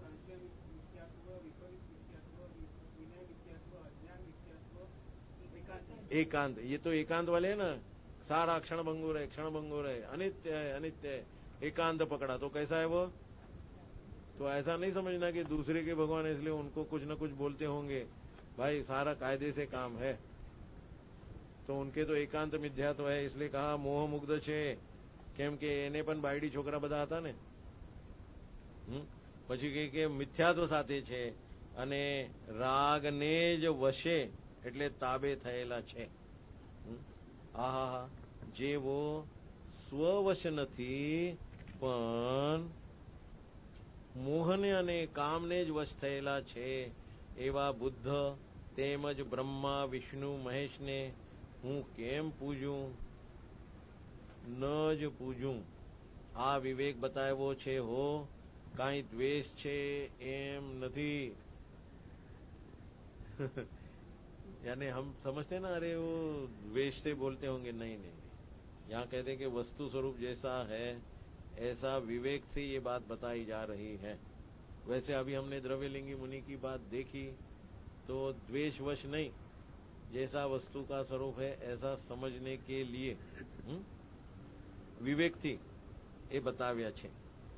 एकांत, ये तो एकांत वाले है ना. सारा क्षण भंगुर है, क्षण भंगुर है, अनित्य है, अनित्य है. एकांत पकड़ा तो कैसा है वो? तो ऐसा नहीं समझना कि दूसरे के भगवान है इसलिए उनको कुछ न कुछ बोलते होंगे. भाई सारा कायदे से काम है. तो उनके तो एकांत मिथ्यात्व है, इसलिए कहा मोह मुग्ध છે. કેમ કે એને પણ બાયડી છોકરા બધા હતા ને. પછી કે મિથ્યાત્વ સાથે છે અને રાગને જ વશે એટલે તાબે થયેલા છે. આહા, જેવો સ્વવશ નથી પણ મોહને અને કામને જ વશ થયેલા છે, એવા બુદ્ધ તેમજ બ્રહ્મા વિષ્ણુ મહેશને હું કેમ પૂજું? ન જ પૂજું. આ વિવેક બતાવ્યો છે હો, કાંઈ દ્વેષ છે એમ નથી. यानी हम समझते हैं ना, अरे वो द्वेष से बोलते होंगे, नहीं नहीं, यहाँ कहते हैं कि वस्तु स्वरूप जैसा है ऐसा विवेक से ये बात बताई जा रही है। वैसे अभी हमने द्रव्यलिंगी मुनि की बात देखी तो द्वेषवश नहीं, जैसा वस्तु का स्वरूप है ऐसा समझने के लिए વિવેકથી એ બતાવ્યા છે।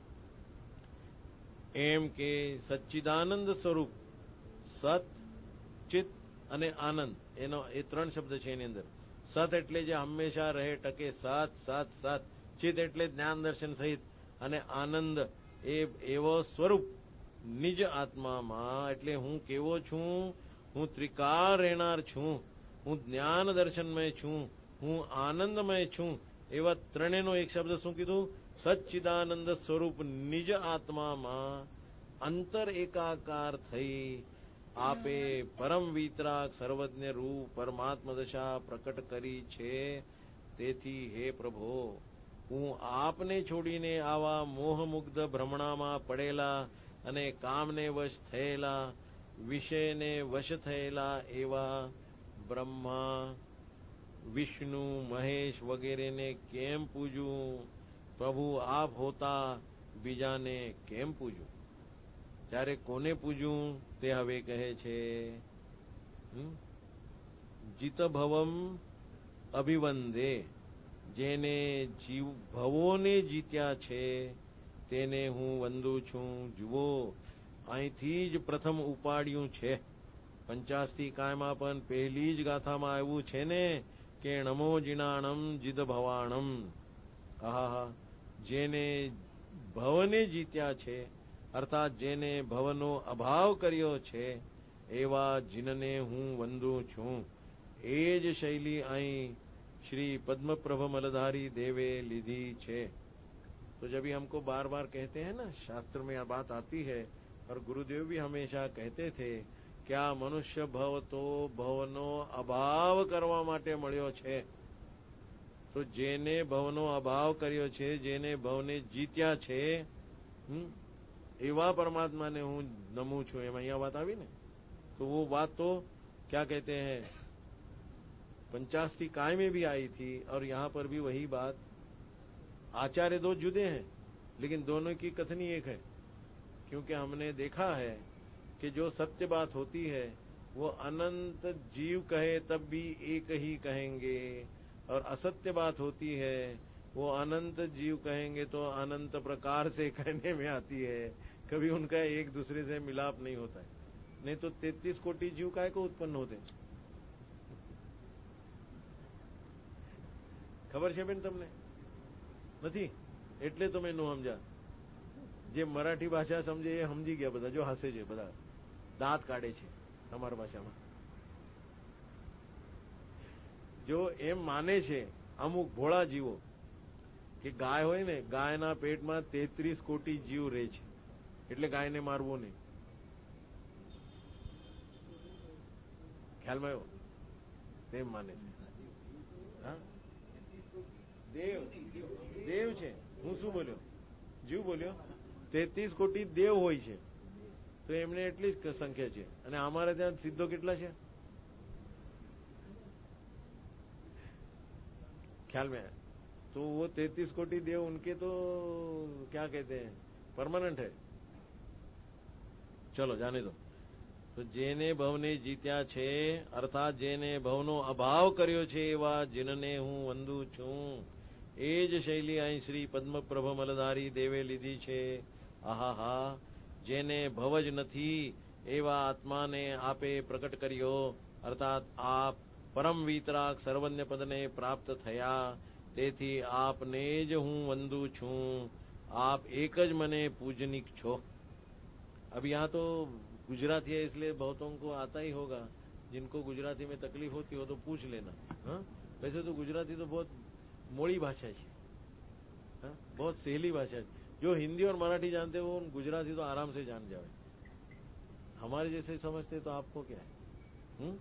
એમ કે સચ્ચિદાનંદ સ્વરૂપ સત, ચિત અને આનંદ, એનો એ ત્રણ શબ્દ છે એની અંદર। સત એટલે જે હંમેશા રહે ટકે, સત સત સત। ચિત એટલે જ્ઞાન દર્શન સહિત, અને આનંદ એ એવો સ્વરૂપ નિજ આત્મામાં, એટલે હું કેવો છું, હું ત્રિકાળ રહેનાર છું, હું જ્ઞાન દર્શનમય છું, હું આનંદમય છું, એવા ત્રણેયનો એક શબ્દ શું કીધું? સચ્ચિદાનંદ સ્વરૂપ નિજ આત્મામાં અંતર એકાકાર થઈ આપે પરમ વિતરાગ સર્વજ્ઞ રૂપ પરમાત્મ દશા પ્રકટ કરી છે। તેથી હે પ્રભો, હું આપને છોડીને આવા મોહમુગ્ધ ભ્રમણામાં પડેલા અને કામને વશ થયેલા, વિષયને વશ થયેલા એવા બ્રહ્મા, વિષ્ણુ, મહેશ વગેરેને કેમ પૂજું? પ્રભુ આપ હોતા બીજાને કેમ પૂજું? ત્યારે કોને પૂજું તે હવે કહે છે। જીતભવમ અભિવંદે, જેને ભવોને જીત્યા છે તેને હું વંદું છું। જુઓ, અહીંથી જ પ્રથમ ઉપાડ્યું છે। 50 કાયમાં પણ પહેલી જ ગાથામાં આવ્યું છે ને કે નમો જીણાણમ જીદ ભવાણમ। આહા, જેને ભવને જીત્યા છે, અર્થાત જેને ભવનો અભાવ કર્યો છે એવા જીનને હું વંદું છું। એ જ શૈલી અહીં श्री पद्मप्रभ मलधारी देवे लीधी छे। तो जब भी हमको बार बार कहते हैं ना, शास्त्र में यह बात आती है, और गुरुदेव भी हमेशा कहते थे, क्या मनुष्य भव तो भवनो अभाव करवा माटे मळ्यो छे। तो जेने भवनो अभाव कर्यो छे, जेने भवने जीत्या छे, एवा परमात्मा ने हूँ नमू छूं। एम अहींया बात आवी ने, तो वो बात तो क्या कहते हैं 50 काय में भी आई थी, और यहां पर भी वही बात। आचार्य दो जुदे हैं, लेकिन दोनों की कथनी एक है। क्योंकि हमने देखा है कि जो सत्य बात होती है वो अनंत जीव कहे तब भी एक ही कहेंगे, और असत्य बात होती है वो अनंत जीव कहेंगे तो अनंत प्रकार से कहने में आती है। कभी उनका एक दूसरे से मिलाप नहीं होता है। नहीं तो 33 कोटि जीव काय को उत्पन्न होते? ખબર છે બેન તમને? નથી એટલે તો મેં નો સમજ્યા। જે મરાઠી ભાષા સમજે એ સમજી ગયા બધા, જો હસે છે બધા, દાંત કાઢે છે તમારા ભાષામાં। જો એમ માને છે અમુક ભોળા જીવો કે ગાય હોય ને, ગાયના પેટમાં 33 કોટી જીવ રહે છે, એટલે ગાયને મારવો નહીં। ખ્યાલમાં આવ્યો? તેમ માને છે। હા, દેવ દેવ છે। હું શું બોલ્યો? જીવ બોલ્યો। 33 કોટી દેવ હોય છે, તો એમને એટલી જ સંખ્યા છે। અને અમારે ત્યાં સિદ્ધો કેટલા છે ख्याल में? तो वो 33 कोटि देव उनके तो क्या कहते हैं, परमानेंट है। चलो जाने दो। तो जेने भवने जीत्या छे, अर्थात जेने भवनो अभाव कर्यो छे एवा जिनने हूँ वंदू छूं। ए ज शैली અહીં શ્રી પદ્મપ્રભ મલધારી દેવે લીધી છે। આહા, જેને ભવ જ નથી એવા આત્માને આપે પ્રકટ કર્યો, અર્થાત આપ પરમ વિતરાગ સર્વજ્ઞ પદને પ્રાપ્ત થયા। તેથી આપને જ હું વંદુ છું। आप एक ज मने पूजनिक छो। अब यहाँ तो गुजराती है इसलिए बहुतों को आता ही होगा। जिनको गुजराती में तकलीफ होती हो तो पूछ लेना। हाँ, वैसे तो गुजराती तो बहुत मोड़ी भाषा है, हाँ? बहुत सहेली भाषा है। जो हिंदी और मराठी जानते हो वो गुजराती तो आराम से जान जाए। हमारे जैसे समझते तो आपको क्या है?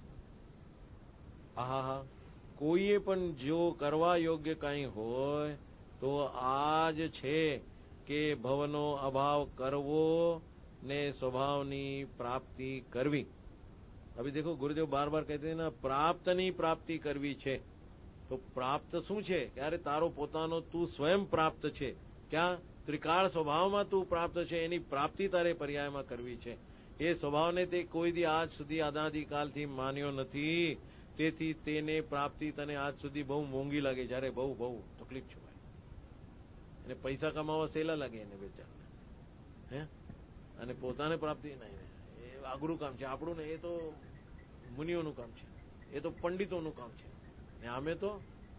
હા, કોઈએ પણ જો કરવા યોગ્ય કંઈ હોય તો આજ છે કે ભવનો અભાવ કરવો ને સ્વભાવની પ્રાપ્તિ કરવી। अभी देखो गुरुदेव बार बार कहते हैं ना, પ્રાપ્તની પ્રાપ્તિ કરવી છે. તો પ્રાપ્ત શું છે? કે અરે તારો પોતાનો તું સ્વયં પ્રાપ્ત છે. ક્યાં? ત્રિકાળ સ્વભાવમાં તું પ્રાપ્ત છે, એની પ્રાપ્તિ તારે પર્યાયમાં કરવી છે. એ સ્વભાવને તે કોઈ દી આજ સુધી અનાદિકાલથી માન્યો નથી. તેથી તેને પ્રાપ્તિ તને આજ સુધી બહુ મોંઘી લાગે. જ્યારે બહુ બહુ તકલીફ છે ભાઈ. એને પૈસા કમાવા સહેલા લાગે એને બેચારને, હે? અને પોતાને પ્રાપ્તિ નહીં, એ અઘરું કામ છે. આપણું ને એ તો મુનિઓનું કામ છે, એ તો પંડિતોનું કામ છે. ને અમે તો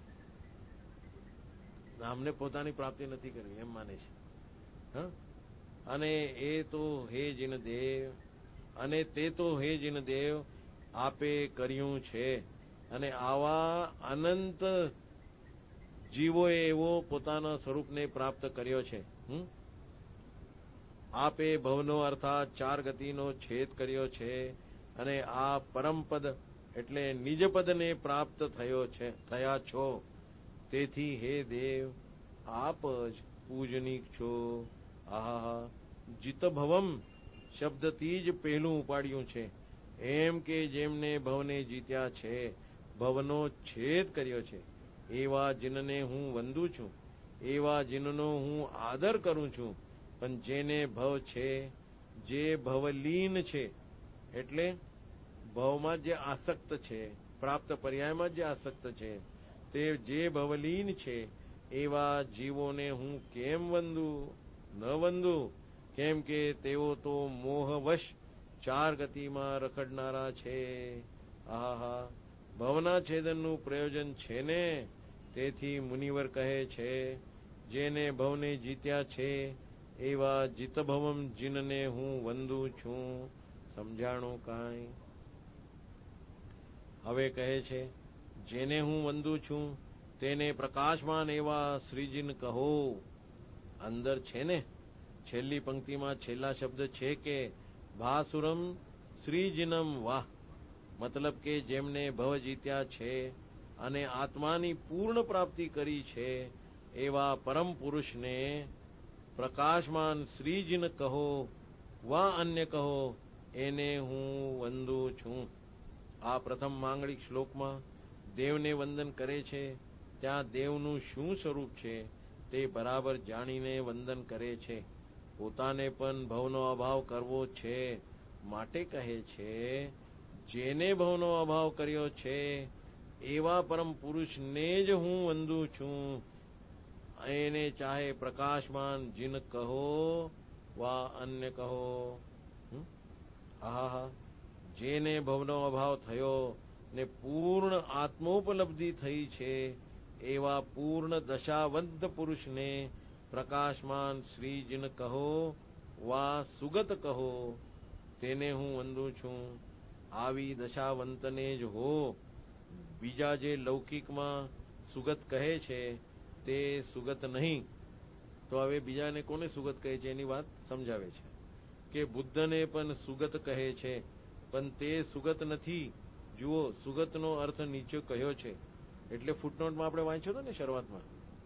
અમને પોતાની પ્રાપ્તિ નથી કરવી એમ માને છે. હ? અને એ તો હે જીનદેવ, અને તે તો હે જીનદેવ આપે કર્યું છે. અને આવા અનંત જીવોએ એવો પોતાના સ્વરૂપને પ્રાપ્ત કર્યો છે. આપે ભવનો અર્થાત 4 ગતિનો છેદ કર્યો છે. અને આ પરમપદ એટલે નિજપદને પ્રાપ્ત થયા છો. તેથી હે દેવ આપ જ પૂજનીક છો. આહા, જીતભવમ શબ્દથી જ પહેલું ઉપાડ્યું છે. એમ કે જેમને ભવને જીત્યા છે, ભવનો છેદ કર્યો છે, એવા જીનને હું વંદું છું, એવા જીનનો હું આદર કરું છું. પણ જેને ભવ છે, જે ભવલીન છે, એટલે ભવમાં જે આસક્ત છે, પ્રાપ્ત પર્યાયમાં જે આસક્ત છે, તે જે ભવલીન છે, એવા જીવોને હું કેમ વંદું? ન વંદું. કેમ કે તેઓ તો મોહવશ 4 ગતિમાં રખડનારા છે. આહા, ભવના છેદનનું પ્રયોજન છે ને. તેથી મુનિવર કહે છે, જેને ભવને જીત્યા છે, એવા જીતભવમ જીનને હું વંદું છું. સમજાણું કાંઈ? હવે કહે છે, જેને હું વંદું છું તેને પ્રકાશમાન એવા શ્રીજીન કહો. અંદર છે ને, છેલ્લી પંક્તિમાં છેલ્લા શબ્દ છે કે ભાસુરમ શ્રીજીનમ વાહ. મતલબ કે જેમને ભવ જીત્યા છે અને આત્માની પૂર્ણ પ્રાપ્તિ કરી છે, એવા પરમ પુરુષને પ્રકાશમાન શ્રીજીન કહો વા અન્ય કહો, એને હું વંદું છું. આ પ્રથમ માંગલિક શ્લોકમાં દેવને વંદન કરે છે. ત્યાં દેવનું શું સ્વરૂપ છે તે બરાબર જાણીને વંદન કરે છે. પોતાને પણ ભવનો અભાવ કરવો છે, માટે કહે છે, જેને ભવનો અભાવ કર્યો છે એવા પરમ પુરુષને જ હું વંદું છું. એને ચાહે પ્રકાશમાન જીન કહો વા અન્ય કહો. આહા, જેને ભવનો અભાવ થયો ને પૂર્ણ આત્મોપલબ્ધિ થઈ છે, એવા પૂર્ણ દશાવંત પુરુષને પ્રકાશમાન શ્રીજીન કહો વા સુગત કહો. તેને હું વંદું છું. આવી દશાવંતને જ હો. બીજા જે લૌકિકમાં સુગત કહે છે તે સુગત નહીં. તો હવે બીજાને કોને સુગત કહે છે એની વાત સમજાવે છે કે બુદ્ધને પણ સુગત કહે છે, પણ તે સુગત નથી. જુઓ, સુગતનો અર્થ નીચે કહ્યો છે, એટલે ફૂટનોટમાં આપણે વાંચ્યો હતો ને શરૂઆતમાં.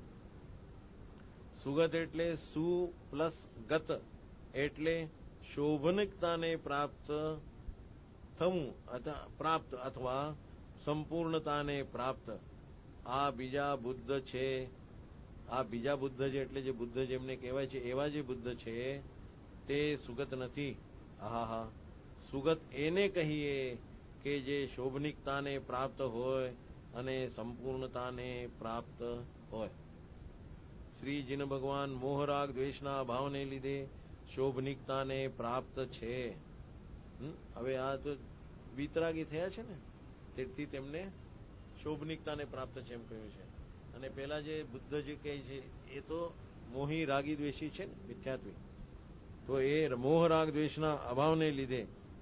સુગત એટલે સુ પ્લસ ગત, એટલે શોભનિકતાને પ્રાપ્ત થવું, પ્રાપ્ત અથવા સંપૂર્ણતાને પ્રાપ્ત. આ બીજા બુદ્ધ છે. આ બીજા બુદ્ધ છે એટલે જે બુદ્ધ જેમને કહેવાય છે એવા જે બુદ્ધ છે તે સુગત નથી. આહા, સુગત એને કહીએ કે જે શોભનિકતાને પ્રાપ્ત હોય અને સંપૂર્ણતાને પ્રાપ્ત હોય. શ્રીજીન ભગવાન મોહરાગ દ્વેષના અભાવને લીધે શોભનિકતાને પ્રાપ્ત છે. હવે આ તો વિતરાગી થયા છે ને, તેથી તેમને શોભનિકતાને પ્રાપ્ત છે એમ કહ્યું છે. અને પેલા જે બુદ્ધ જે કહે છે એ તો મોહી રાગી દ્વેષી છે ને, મિથ્યાત્વી. તો એ મોહરાગ દ્વેષના અભાવને લીધે,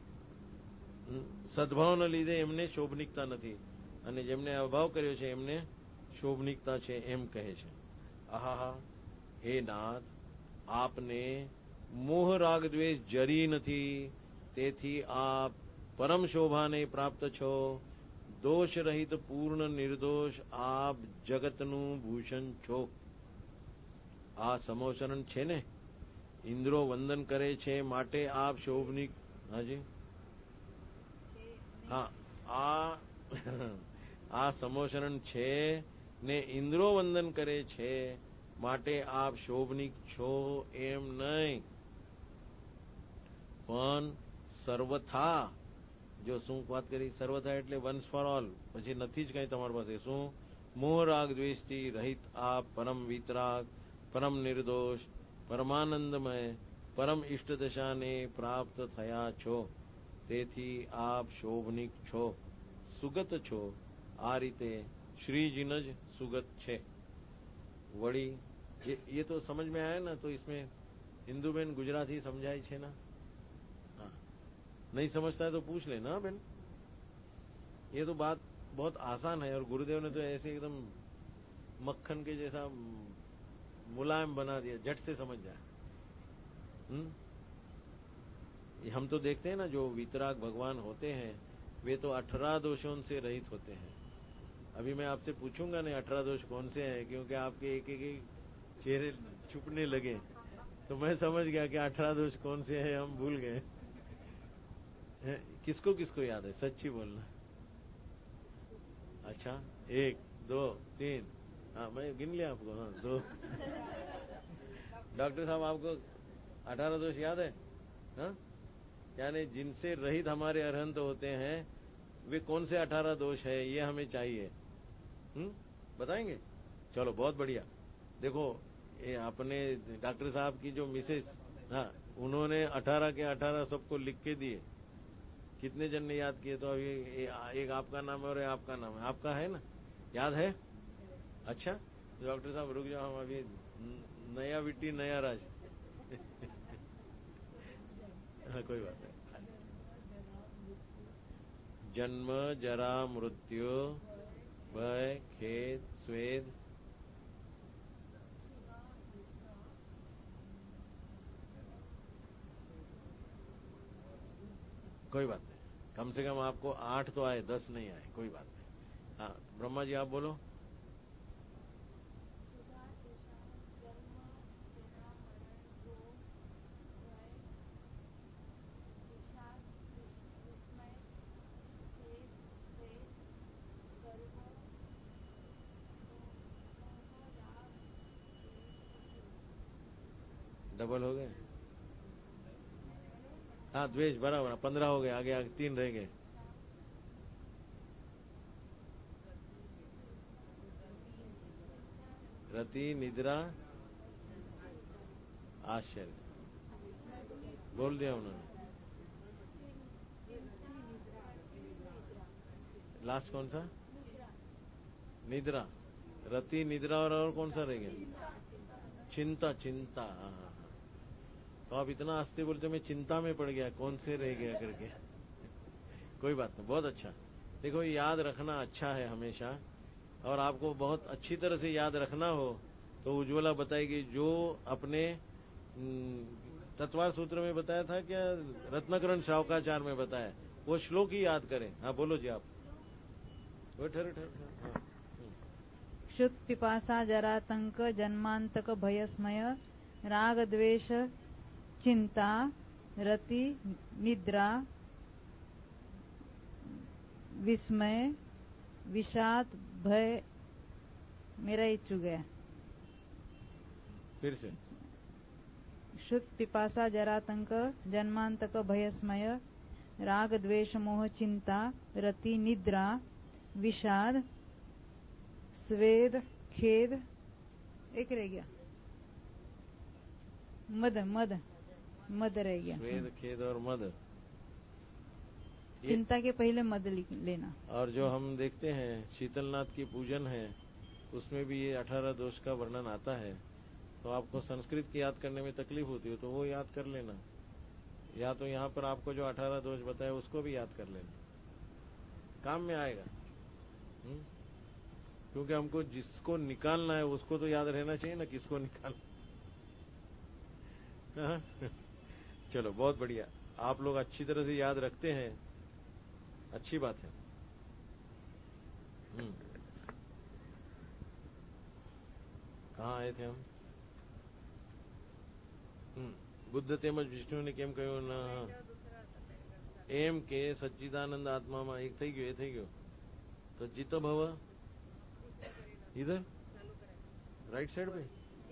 સદભાવના લીધે એમને શોભનિકતા નથી, અને જેમને અભાવ કર્યો છે એમને શોભનિકતા છે એમ કહે છે. આહા, હે નાથ, આપને મોહ રાગ દ્વેષ જરી નથી, તેથી આપ પરમ શોભાને પ્રાપ્ત છો. દોષ રહિત પૂર્ણ નિર્દોષ આપ જગતનું ભૂષણ છો. આ સમોસરણ છે ને, ઇન્દ્રો વંદન કરે છે માટે આપ શોભનિક. હાજી, હા, આ સમોશરણ છે ને ઇન્દ્રો વંદન કરે છે માટે આપ શોભનિક છો એમ નહીં, પણ સર્વથા, જો શું વાત કરી, સર્વથા એટલે વન્સ ફોર ઓલ, પછી નથી જ કઈ તમારી પાસે. શું? મોહ રાગ દ્વેષથી રહિત આપ પરમ વિતરાગ, પરમ નિર્દોષ, પરમાનંદમય, પરમ ઇષ્ટદશાને પ્રાપ્ત થયા છો. તેથી આપ શોભનિક છો, સુગત છો. આ રીતે श्रीजीन જ सुगत છે. वड़ी ये तो समझ में आया ना? तो इसमें हिंदू बेन गुजराती समझाई छे ना? हाँ, नहीं समझता है तो पूछ लेना बेन. ये तो बात बहुत आसान है और गुरुदेव ने तो ऐसे एकदम मक्खन के जैसा मुलायम बना दिया, झट से समझ जाए. हम तो देखते हैं ना, जो वितराग भगवान होते हैं वे तो 18 दोषों से रहित होते हैं. अभी मैं आपसे पूछूंगा नहीं 18 दोष कौन से हैं, क्योंकि आपके एक एक चेहरे छुपने लगे तो मैं समझ गया कि 18 दोष कौन से हैं, हम भूल गए. किसको किसको याद है? सच्ची बोलना. अच्छा, 1 2 3, हाँ मैं गिन लिया आपको. हाँ 2. डॉक्टर साहब आपको 18 दोष याद है? हाँ, यानी जिनसे रहित हमारे अरहंत होते हैं वे कौन से 18 दोष है, ये हमें चाहिए. बताएंगे? चलो बहुत बढ़िया. देखो, ये आपने डॉक्टर साहब की जो मिसेज, हाँ, उन्होंने 18 के 18 सबको लिख के दिए. कितने जन ने याद किए? तो अभी एक आपका नाम है और आपका नाम है. आपका है ना? याद है? अच्छा, डॉक्टर साहब रुक जाओ, हम अभी नया विट्टी नया राज. हाँ, कोई बात नहीं. जन्म, जरा, मृत्यु, भय, खेद, स्वेद, कोई बात नहीं. कम से कम आपको 8 तो आए, 10 नहीं आए, कोई बात नहीं. हाँ, ब्रह्मा जी आप बोलो. डबल हो गए. हाँ, द्वेष बराबर 15 हो गए. आगे आगे 3 रह गए. रति, निद्रा, आश्चर्य. बोल दिया उन्होंने. लास्ट कौन सा? निद्रा. रति, निद्रा और कौन सा रह गया? चिंता. चिंता, हाँ हाँ हाँ. तो आप इतना आस्ते बोलते मैं चिंता में पड़ गया, कौन से रह गया करके. कोई बात नहीं, बहुत अच्छा. देखो, याद रखना अच्छा है हमेशा, और आपको बहुत अच्छी तरह से याद रखना हो तो उज्ज्वला बताएगी. जो अपने तत्वार सूत्र में बताया था, क्या रत्नकरण शावकाचार में बताया, वो श्लोक ही याद करें. हाँ बोलो जी आप. वो ठहरो. हाँ. क्षुत पिपासा जरातंक जन्मांतक भयस्मय राग द्वेष चिंता रति निद्रा विस्मय विषाद भय. मेरा ही चुक गया. फिर से. क्षुत पिपासा जरातंक जन्मांतक भयस्मय राग द्वेष मोह चिंता रति निद्रा विषाद स्वेद खेद. एक रह गया. मद मद मद रह गया. स्वेद, खेद और मद. चिंता के पहले मद लेना. और जो हम देखते हैं शीतलनाथ की पूजन है, उसमें भी ये 18 दोष का वर्णन आता है. तो आपको संस्कृत की याद करने में तकलीफ होती हो तो वो याद कर लेना, या तो यहाँ पर आपको जो 18 दोष बताया उसको भी याद कर लेना, काम में आएगा. क्योंकि हमको जिसको निकालना है उसको तो याद रहना चाहिए ना, किसको निकालना. चलो बहुत बढ़िया. आप लोग अच्छी तरह से याद रखते हैं, अच्छी बात है. कहाँ आए थे हम? बुદ્ધ તેમજ વિષ્ણુને કેમ કહ્યું? એમ કે સચ્ચિદાનંદ આત્મામાં એક થઈ ગયો, એ થઈ ગયો. તો જીતો ભવ इधर राइट साइड पे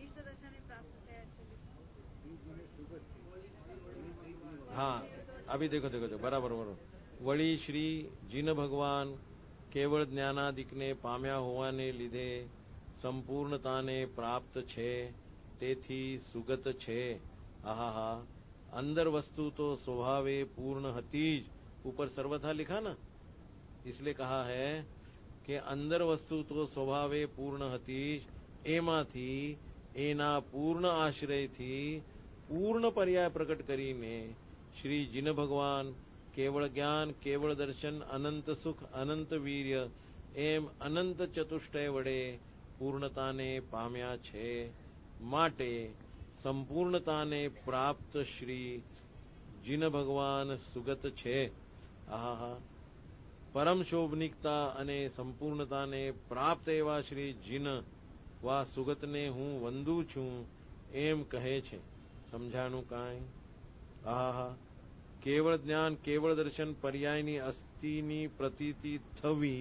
हाँ अभी देखो देखो देखो बराबर बराबर. વળી શ્રી જીન ભગવાન કેવળ જ્ઞાનાદિકને પામ્યા હોવાને લીધે સંપૂર્ણતાને પ્રાપ્ત છે, તેથી સુગત છે. આહા अंदर वस्तु तो स्वभावे पूर्ण हती ज, ऊपर सर्वथा लिखा ना, इसलिए कहा है कि अंदर वस्तु तो स्वभावे पूर्ण हती ज, एमाथी एना पूर्ण आश्रय थी पूर्ण पर्याय प्रकट करीने श्री जिन भगवान केवल ज्ञान केवल दर्शन अनंत सुख अनंत वीर्य एम अनंत चतुष्टय वडे पूर्णताने पाम्या छे. माटे संपूर्णताने प्राप्त श्री जिन भगवान सुगत छे. आहा परम शोभनिकता अने संपूर्णताने प्राप्त एवा श्री जिन वा सुगतने हूँ वंदू छूं एम कहे छे. समझाणु काई. आहा केवल ज्ञान केवल दर्शन पर्यायनी अस्थિની પ્રતીતિ થવી,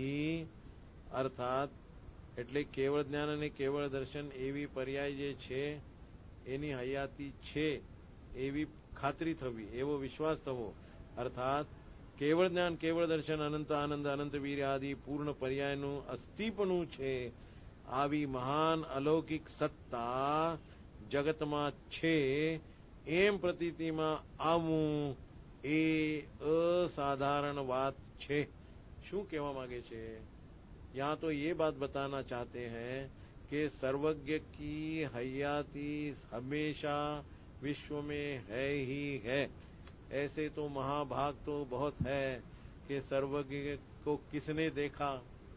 અર્થાત એટલે કેવળ જ્ઞાન અને કેવળ દર્શન એવી પર્યાય જે છે એની હયાતી છે એવી ખાતરી થવી, એવો વિશ્વાસ થવો. અર્થાત કેવળ જ્ઞાન કેવળ દર્શન અનંત આનંદ અનંત વીર આદિ પૂર્ણ પર્યાયનું અસ્તિપણું છે. આવી મહાન અલૌકિક સત્તા જગતમાં છે એમ પ્રતીતિમાં આવવું એ અસાધારણ વાત છે. શું કહેવા માંગે છે? यहाँ तो ये बात बताना चाहते हैं कि सर्वज्ञ की हयाती हमेशा विश्व में है ही है. ऐसे तो महाभाग तो बहुत है कि सर्वज्ञ को किसने देखा,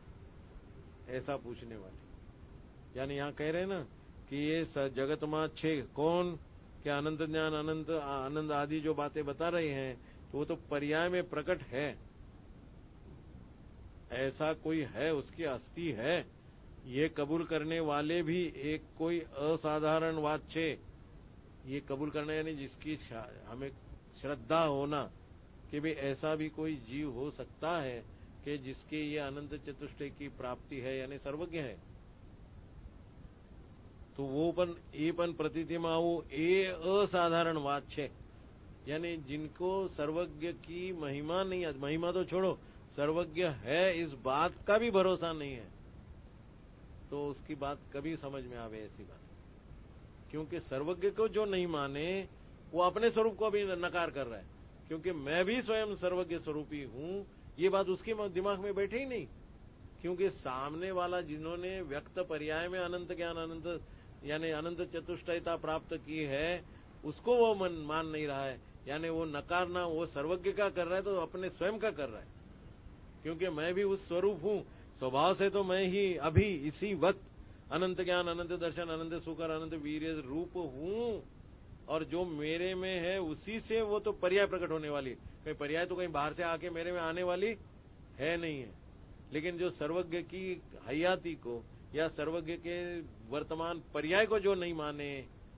ऐसा पूछने वाले. यानी यहाँ कह रहे हैं ना कि ये जगत में छे कौन, कि अनंत ज्ञान अनंत आनंद आदि जो बातें बता रहे हैं तो वो तो पर्याय में प्रकट है. ऐसा कोई है, उसकी अस्थि है, ये कबूल करने वाले भी एक कोई असाधारण बात छे. ये कबूल करना यानी जिसकी हमें श्रद्धा होना कि भाई ऐसा भी कोई जीव हो सकता है कि जिसके ये अनंत चतुष्टय की प्राप्ति है, यानी सर्वज्ञ है. तो वो पण प्रतीतिમાં આવું એ અસાધારણ વાત છે. यानी जिनको सर्वज्ञ की महिमा नहीं, महिमा तो छोड़ो, सर्वज्ञ है इस बात का भी भरोसा नहीं है, तो उसकी बात कभी समझ में आवे ऐसी बात. क्योंकि सर्वज्ञ को जो नहीं माने वो अपने स्वरूप को भी नकार कर रहा है. क्योंकि मैं भी स्वयं सर्वज्ञ स्वरूपी हूं, ये बात उसके दिमाग में बैठे ही नहीं. क्योंकि सामने वाला जिन्होंने व्यक्त पर्याय में अनंत ज्ञान अनंत यानी अनंत चतुष्टयता प्राप्त की है, उसको वो मान नहीं रहा है. यानी वो नकारना वो सर्वज्ञ का कर रहा है तो अपने स्वयं का कर रहा है. क्योंकि मैं भी उस स्वरूप हूं, स्वभाव से तो मैं ही अभी इसी वक्त अनंत ज्ञान अनंत दर्शन अनंत सुख और अनंत वीर्य रूप हूं, और जो मेरे में है उसी से वो तो पर्याय प्रकट होने वाली. कहीं पर्याय तो कहीं बाहर से आके मेरे में आने वाली है नहीं है. लेकिन जो सर्वज्ञ की हयाती को या सर्वज्ञ के वर्तमान पर्याय को जो नहीं माने,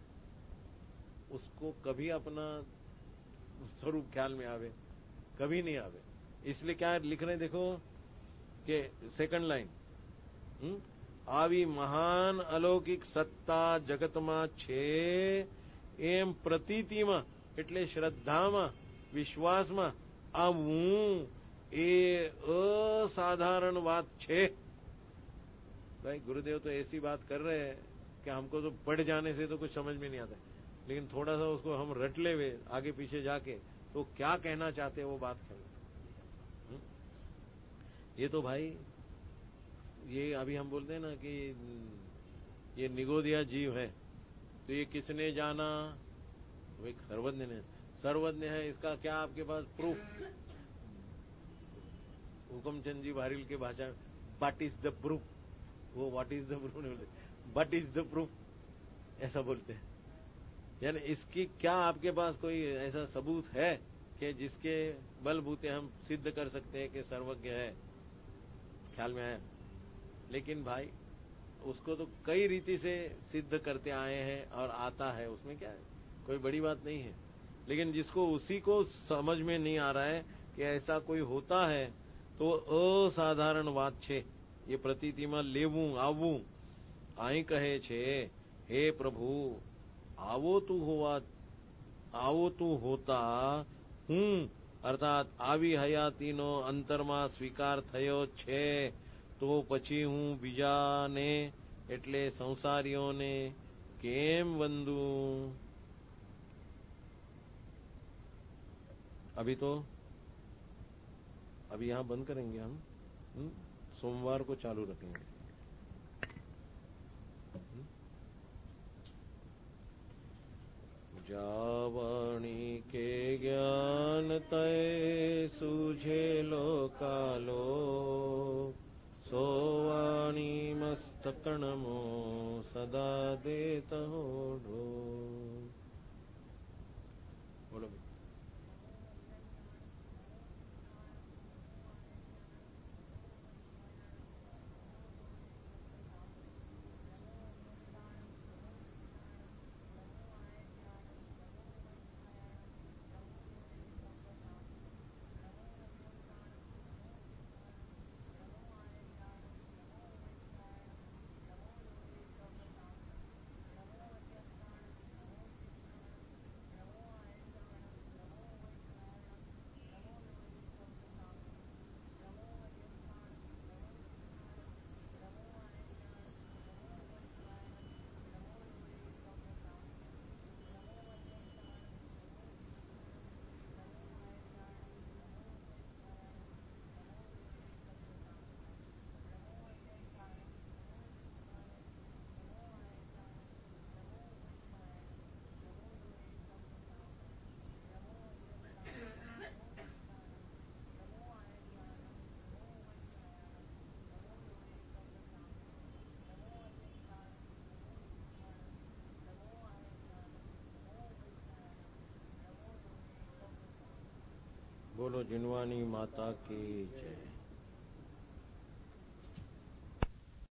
उसको कभी अपना स्वरूप ख्याल में आवे, कभी नहीं आवे. इसलिए क्या लिख रहे देखो कि सेकंड लाइन, આવી મહાન અલૌકિક સત્તા જગતમાં છે એમ પ્રતીતિમાં એટલે શ્રદ્ધામાં વિશ્વાસમાં આવવું એ અસાધારણ વાત છે. भाई गुरुदेव तो ऐसी बात कर रहे हैं कि हमको तो पढ़ जाने से तो कुछ समझ में नहीं आता, लेकिन थोड़ा सा उसको हम रट ले वे आगे पीछे जाके तो क्या कहना चाहते हैं वो बात करें. ये तो भाई ये अभी हम बोलते हैं ना कि ये निगोदिया जीव है, तो ये किसने जाना? वो एक सर्वज्ञ ने, सर्वज्ञ है. इसका क्या आपके पास प्रूफ? हुकमचंद जी बारिल के भाषा में बट इज द प्रूफ, वो व्हाट इज द प्रूफ नहीं बोलते, बट इज द प्रूफ ऐसा बोलते हैं. यानी इसकी क्या आपके पास कोई ऐसा सबूत है कि जिसके बलबूते हम सिद्ध कर सकते हैं कि सर्वज्ञ है? ख्याल में आया? लेकिन भाई उसको तो कई रीति से सिद्ध करते आए हैं और आता है, उसमें क्या है, कोई बड़ी बात नहीं है. लेकिन जिसको उसी को समझ में नहीं आ रहा है કે ऐसा કોઈ હોતા है તો અસાધારણ વાત છે. એ પ્રતીતિમાં લેવું આવવું. અહીં કહે છે, હે પ્રભુ, આવો તું હોતા હું અર્થાત આવી હયાતીનો અંતરમાં સ્વીકાર થયો છે, તો પછી હું બીજાને એટલે સંસારીઓને કેમ વંદું? अभी यहां बंद करेंगे हम. सोमवार को चालू रखेंगे. जावाणी के ज्ञान तय सूझे लोकालो, सोवाणी मस्तकणमो सदा देत होडो. बोलो. बोलो जिनवानी माता की जय.